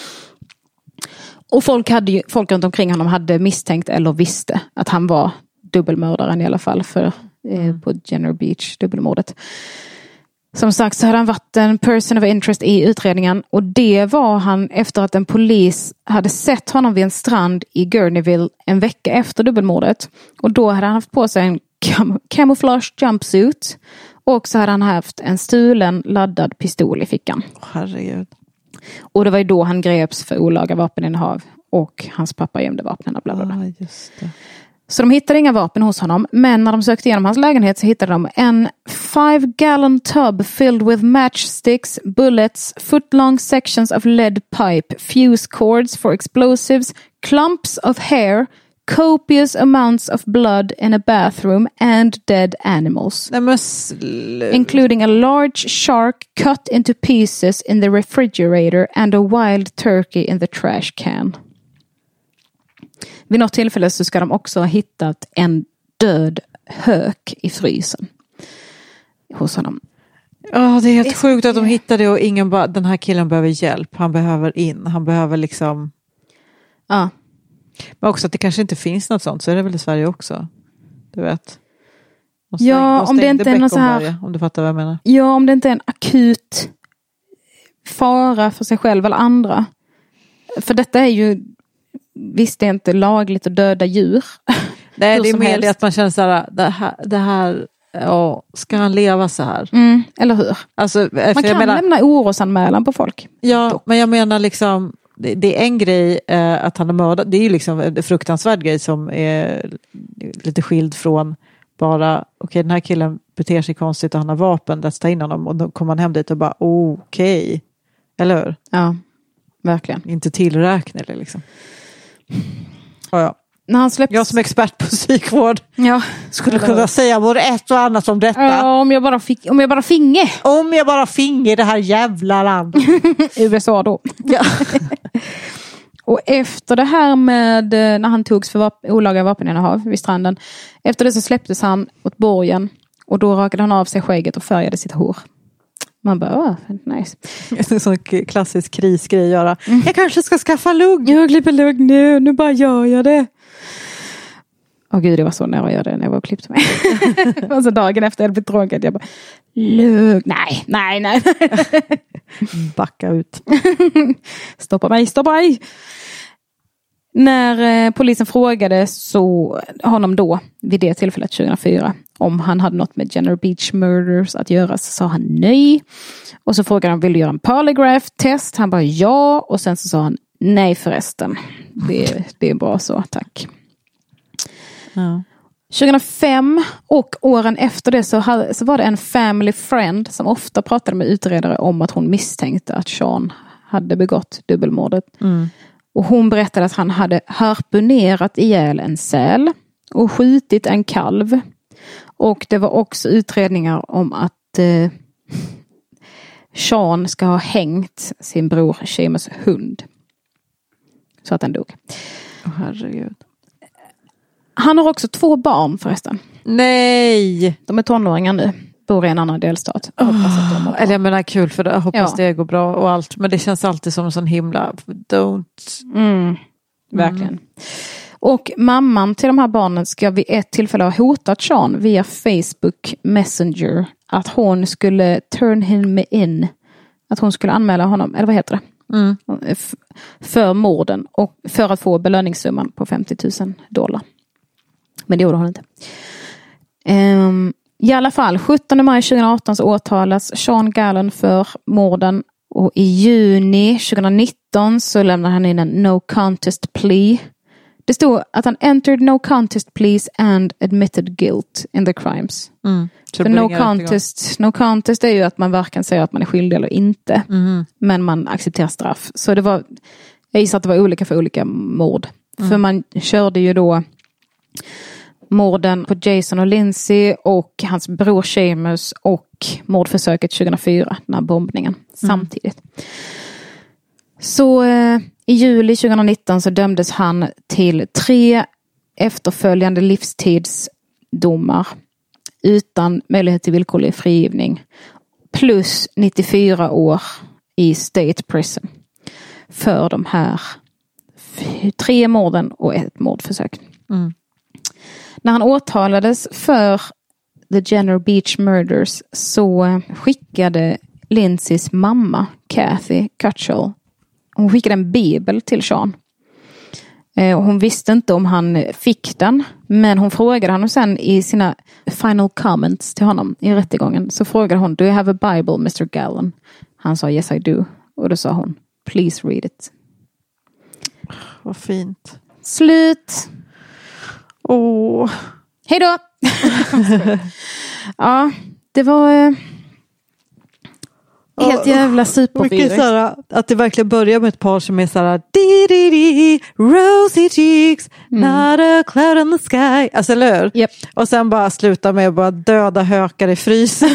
S1: Och folk, hade ju, folk runt omkring honom hade misstänkt eller visste att han var dubbelmördaren i alla fall för, eh, på Jenner Beach, dubbelmordet. Som sagt så hade han varit en person of interest i utredningen, och det var han efter att en polis hade sett honom vid en strand i Gurneyville en vecka efter dubbelmordet. Och då hade han haft på sig en cam- camouflage jumpsuit, och så hade han haft en stulen laddad pistol i fickan.
S2: Herregud.
S1: Och det var ju då han greps för olaga vapeninnehav, och hans pappa gömde vapnen. Bla bla bla.
S2: Ah, just det.
S1: Så de hittade inga vapen hos honom, men när de sökte igenom hans lägenhet så hittade de en five gallon tub filled with matchsticks, bullets, foot-long sections of lead pipe, fuse cords for explosives, clumps of hair, copious amounts of blood in a bathroom, and dead animals.
S2: Sl-
S1: including a large shark cut into pieces in the refrigerator and a wild turkey in the trash can. Vid något tillfälle så ska de också ha hittat en död hök i frysen hos honom.
S2: Ja, oh, det är helt det är sjukt att de hittade det, och ingen bara, den här killen behöver hjälp. Han behöver in, han behöver liksom...
S1: Ja.
S2: Men också att det kanske inte finns något sånt, så är det väl i Sverige också. Du vet.
S1: De stäng, ja, de om det inte är någon så här...
S2: Om du fattar vad jag menar.
S1: Ja, om det inte är en akut fara för sig själv eller andra. För detta är ju... Visst, det är inte lagligt att döda djur.
S2: Nej, det är mer det att man känner så här, det här, det här ja, ska han leva så här?
S1: Mm, eller hur?
S2: Alltså,
S1: man kan menar, lämna orosanmälan på folk.
S2: Ja, dock. Men jag menar liksom, det, det är en grej eh, att han har mördat. Det är ju liksom en fruktansvärd grej som är lite skild från bara, okej, okay, den här killen beter sig konstigt och han har vapen, där tar in honom, och då kommer han hem dit och bara, okej. Okay. Eller hur?
S1: Ja, verkligen.
S2: Inte tillräknelig liksom. Ja, ja.
S1: När han släpptes...
S2: Jag som expert på psykvård
S1: ja,
S2: skulle kunna var... säga både ett och annat om detta.
S1: Ja, om jag bara fick, om jag bara finge.
S2: Om jag bara finge det här jävla landet.
S1: U S A då. Ja. Och efter det här med när han togs för vap- olaga vapeninnehav vid stranden. Efter det så släpptes han åt borgen. Och då rakade han av sig skägget och färgade sitt hår. Man bara, åh, nice.
S2: Det är en sån klassisk krisgrej att göra. Mm. Jag kanske ska skaffa lugg.
S1: Jag klipper lugg nu, nu bara gör jag det. Åh gud, det var så när jag gjorde det, när jag var och klippte mig. Alltså dagen efter jag hade blivit drogad, jag bara, lugg, nej, nej, nej.
S2: Backa ut.
S1: Stoppa mig, stoppa mig. När eh, polisen frågade så honom då, vid det tillfället tjugohundrafyra, om han hade något med Jenner Beach Murders att göra, så sa han nej. Och så frågade han, vill du göra en polygraph-test? Han bara ja, och sen så sa han nej förresten. Det, det är bra så, tack.
S2: Ja.
S1: tjugohundrafem och åren efter det så, hade, så var det en family friend som ofta pratade med utredare om att hon misstänkte att Sean hade begått dubbelmordet.
S2: Mm.
S1: Och hon berättade att han hade harpunerat ihjäl en säl och skjutit en kalv. Och det var också utredningar om att eh, Sean ska ha hängt sin bror Seamus hund. Så att den dog.
S2: Oh, herregud.
S1: Han har också två barn förresten.
S2: Nej!
S1: De är tonåringar nu. Bor i en annan delstat. Jag hoppas
S2: oh,
S1: att de har bra.
S2: Eller jag menar kul för det. Jag hoppas
S1: Ja.
S2: det går bra och allt. Men det känns alltid som en sån himla don't.
S1: Mm, verkligen. Mm. Och mamman till de här barnen ska vid ett tillfälle ha hotat Sean via Facebook Messenger att hon skulle turn him in. Att hon skulle anmäla honom, eller vad heter det?
S2: Mm.
S1: F- för morden och för att få belöningssumman på femtio tusen dollar. Men det gjorde hon inte. Um, I alla fall, sjuttonde maj tjugoarton så åtalas Sean Gallen för morden. Och i juni tjugonitton så lämnar han in en no contest plea. Det stod att han entered no contest pleas and admitted guilt in the crimes.
S2: Mm.
S1: För no contest, no contest är ju att man varken säger att man är skyldig eller inte.
S2: Mm.
S1: Men man accepterar straff. Så det var, jag gissar att det var olika för olika mord. Mm. För man körde ju då morden på Jason och Lindsay och hans bror Seamus och mordförsöket tjugohundrafyra, den här bombningen, mm. samtidigt. Så eh, i juli tjugonitton så dömdes han till tre efterföljande livstidsdomar utan möjlighet till villkorlig frigivning plus nittiofyra år i state prison för de här f- tre morden och ett mordförsök.
S2: Mm.
S1: När han åtalades för The Jenner Beach Murders så skickade Lindsays mamma Kathy Cutchell, hon skickade en bibel till Sean. Eh, hon visste inte om han fick den, men hon frågade honom sen i sina final comments till honom i rättegången, så frågade hon, do you have a Bible, mister Gallen? Han sa, yes I do. Och då sa hon, please read it.
S2: Vad fint.
S1: Slut.
S2: Åh.
S1: Hej då! Ja, det var eh, helt jävla superfyrigt.
S2: Att det verkligen börjar med ett par som är såhär di di di rosy cheeks, mm. not a cloud in the sky. Alltså eller hur?
S1: Yep.
S2: Och sen bara sluta med att bara döda hökar i frysen.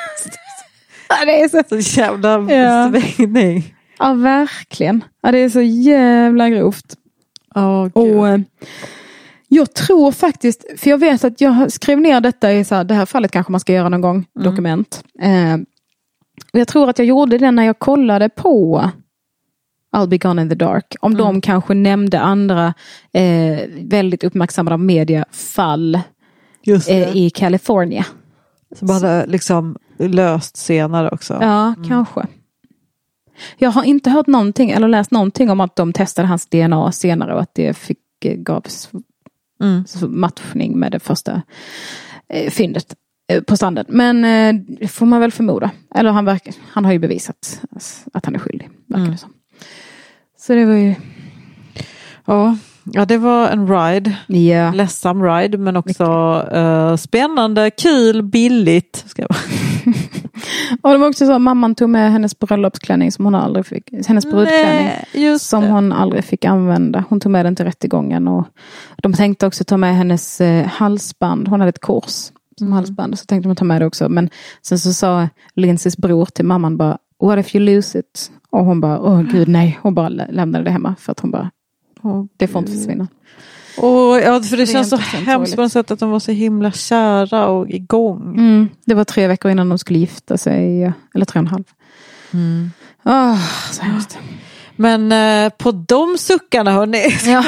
S1: Ja, det är så,
S2: så jävla
S1: ja.
S2: svängning.
S1: Ja, verkligen. Ja, det är så jävla grovt.
S2: Oh,
S1: och eh, jag tror faktiskt, för jag vet att jag skrev ner detta i så här, det här fallet kanske man ska göra någon gång, mm. dokument. Eh, och jag tror att jag gjorde det när jag kollade på I'll Be Gone in the Dark. Om mm. de kanske nämnde andra eh, väldigt uppmärksammade mediafall eh, i California.
S2: Som hade liksom löst senare också.
S1: Ja,
S2: mm.
S1: kanske. Jag har inte hört någonting eller läst någonting om att de testade hans D N A senare och att det fick eh, gavs mm. matchning med det första eh, fyndet eh, på stranden. Men eh, det får man väl förmoda. Eller han, verkar, han har ju bevisat att han är skyldig. Verkar mm. det som. Så det var ju...
S2: Ja, ja det var en ride.
S1: Yeah.
S2: Ledsam ride, men också uh, spännande, kul, billigt. Ska jag
S1: och det var också så att mamman tog med hennes bröllopsklänning som hon aldrig fick, hennes brudklänning
S2: Nej,
S1: som det. hon aldrig fick använda. Hon tog med den till rättegången och de tänkte också ta med hennes eh, halsband. Hon hade ett kors som mm. halsband, så tänkte de ta med det också. Men sen så sa Lindsays bror till mamman bara, what if you lose it? Och hon bara, åh gud nej. Hon bara lämnade det hemma för att hon bara, oh, det får inte försvinna.
S2: Och, ja, för det, det känns så hemskt på något sätt att de var så himla kära och igång.
S1: Mm, det var tre veckor innan de skulle gifta sig, eller tre och en halv.
S2: Mm.
S1: Oh, så hemskt.
S2: Men eh, på de suckarna hörni.
S1: Ja.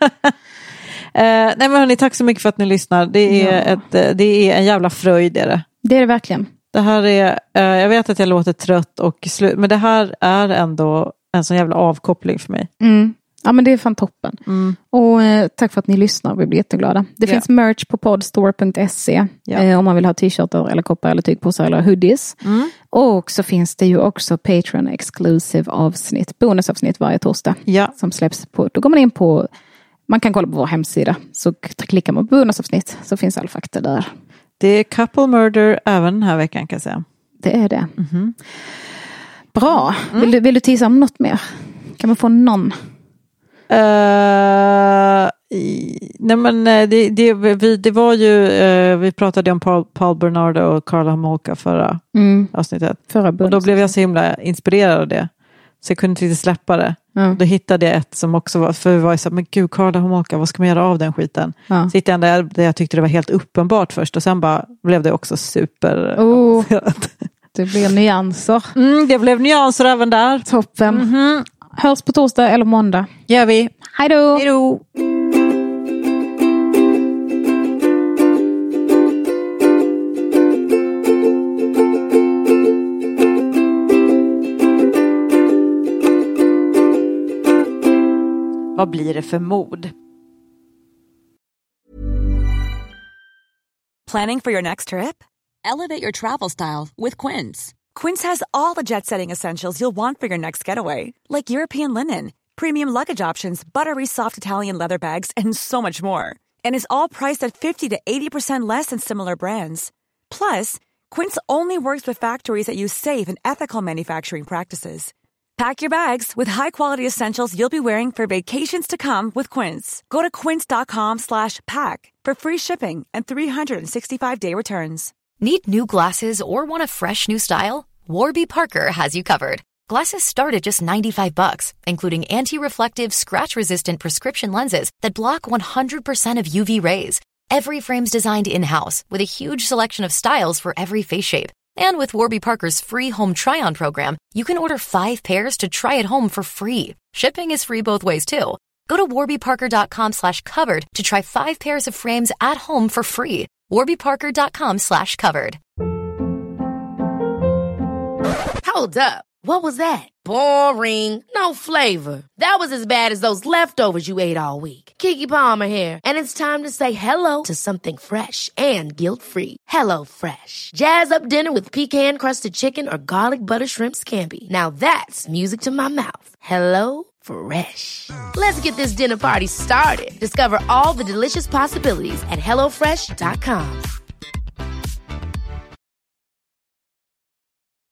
S2: eh, nej men hörni, tack så mycket för att ni lyssnar. Det är, ja. ett, det är en jävla fröjd är det.
S1: Det är det verkligen.
S2: Det här är, eh, jag vet att jag låter trött och slu- men det här är ändå en sån jävla avkoppling för mig.
S1: Mm. Ja, men det är fan toppen.
S2: Mm.
S1: Och eh, tack för att ni lyssnar. Vi blir jätteglada. Det ja. finns merch på podstore punkt se ja. eh, om man vill ha t-shirtar eller koppar eller tygpåsar eller hoodies.
S2: Mm.
S1: Och så finns det ju också Patreon exclusive avsnitt, bonusavsnitt varje torsdag
S2: ja.
S1: som släpps på. Då går man in på, man kan kolla på vår hemsida, så klickar man på bonusavsnitt så finns all fakta där.
S2: Det är couple murder även den här veckan kan jag säga.
S1: Det är det.
S2: Mm-hmm.
S1: Bra.
S2: Mm.
S1: Vill du, vill du tisa om något mer? Kan man få någon?
S2: Uh, i, nej men det, det, vi, det var ju, uh, vi pratade om Paul, Paul Bernardo och Karla Homolka förra mm. avsnittet.
S1: Förra
S2: och då blev jag så himla inspirerad av det. Så jag kunde inte riktigt släppa det. Mm. Då hittade jag ett som också var, för vi var ju så, men gud, Karla Homolka, vad ska man göra av den skiten? Ja. Så hittade jag där, där jag tyckte det var helt uppenbart först och sen bara blev det också super
S1: oh. Det blev nyanser.
S2: Mm, det blev nyanser även där.
S1: Toppen. Mm-hmm. Hörs på torsdag eller måndag.
S2: Gör vi.
S1: Hej då.
S2: Hej då. Vad blir det för mod?
S3: Planning for your next trip? Elevate your travel style with Quince. Quince has all the jet-setting essentials you'll want for your next getaway, like European linen, premium luggage options, buttery soft Italian leather bags, and so much more. And is all priced at fifty to eighty percent less than similar brands. Plus, Quince only works with factories that use safe and ethical manufacturing practices. Pack your bags with high-quality essentials you'll be wearing for vacations to come with Quince. Go to quince.com slash pack for free shipping and three sixty-five day returns.
S12: Need new glasses or want a fresh new style? Warby Parker has you covered. Glasses start at just ninety-five bucks, including anti-reflective, scratch-resistant prescription lenses that block one hundred percent of U V rays. Every frame's designed in-house with a huge selection of styles for every face shape. And with Warby Parker's free home try-on program, you can order five pairs to try at home for free. Shipping is free both ways, too. Go to warbyparker.com slash covered to try five pairs of frames at home for free. warbyparker.com slash covered.
S13: Hold up. What was that? Boring. No flavor. That was as bad as those leftovers you ate all week. Keke Palmer here, and it's time to say hello to something fresh and guilt-free. Hello Fresh. Jazz up dinner with pecan-crusted chicken or garlic butter shrimp scampi. Now that's music to my mouth. Hello Fresh. Let's get this dinner party started. Discover all the delicious possibilities at hello fresh dot com.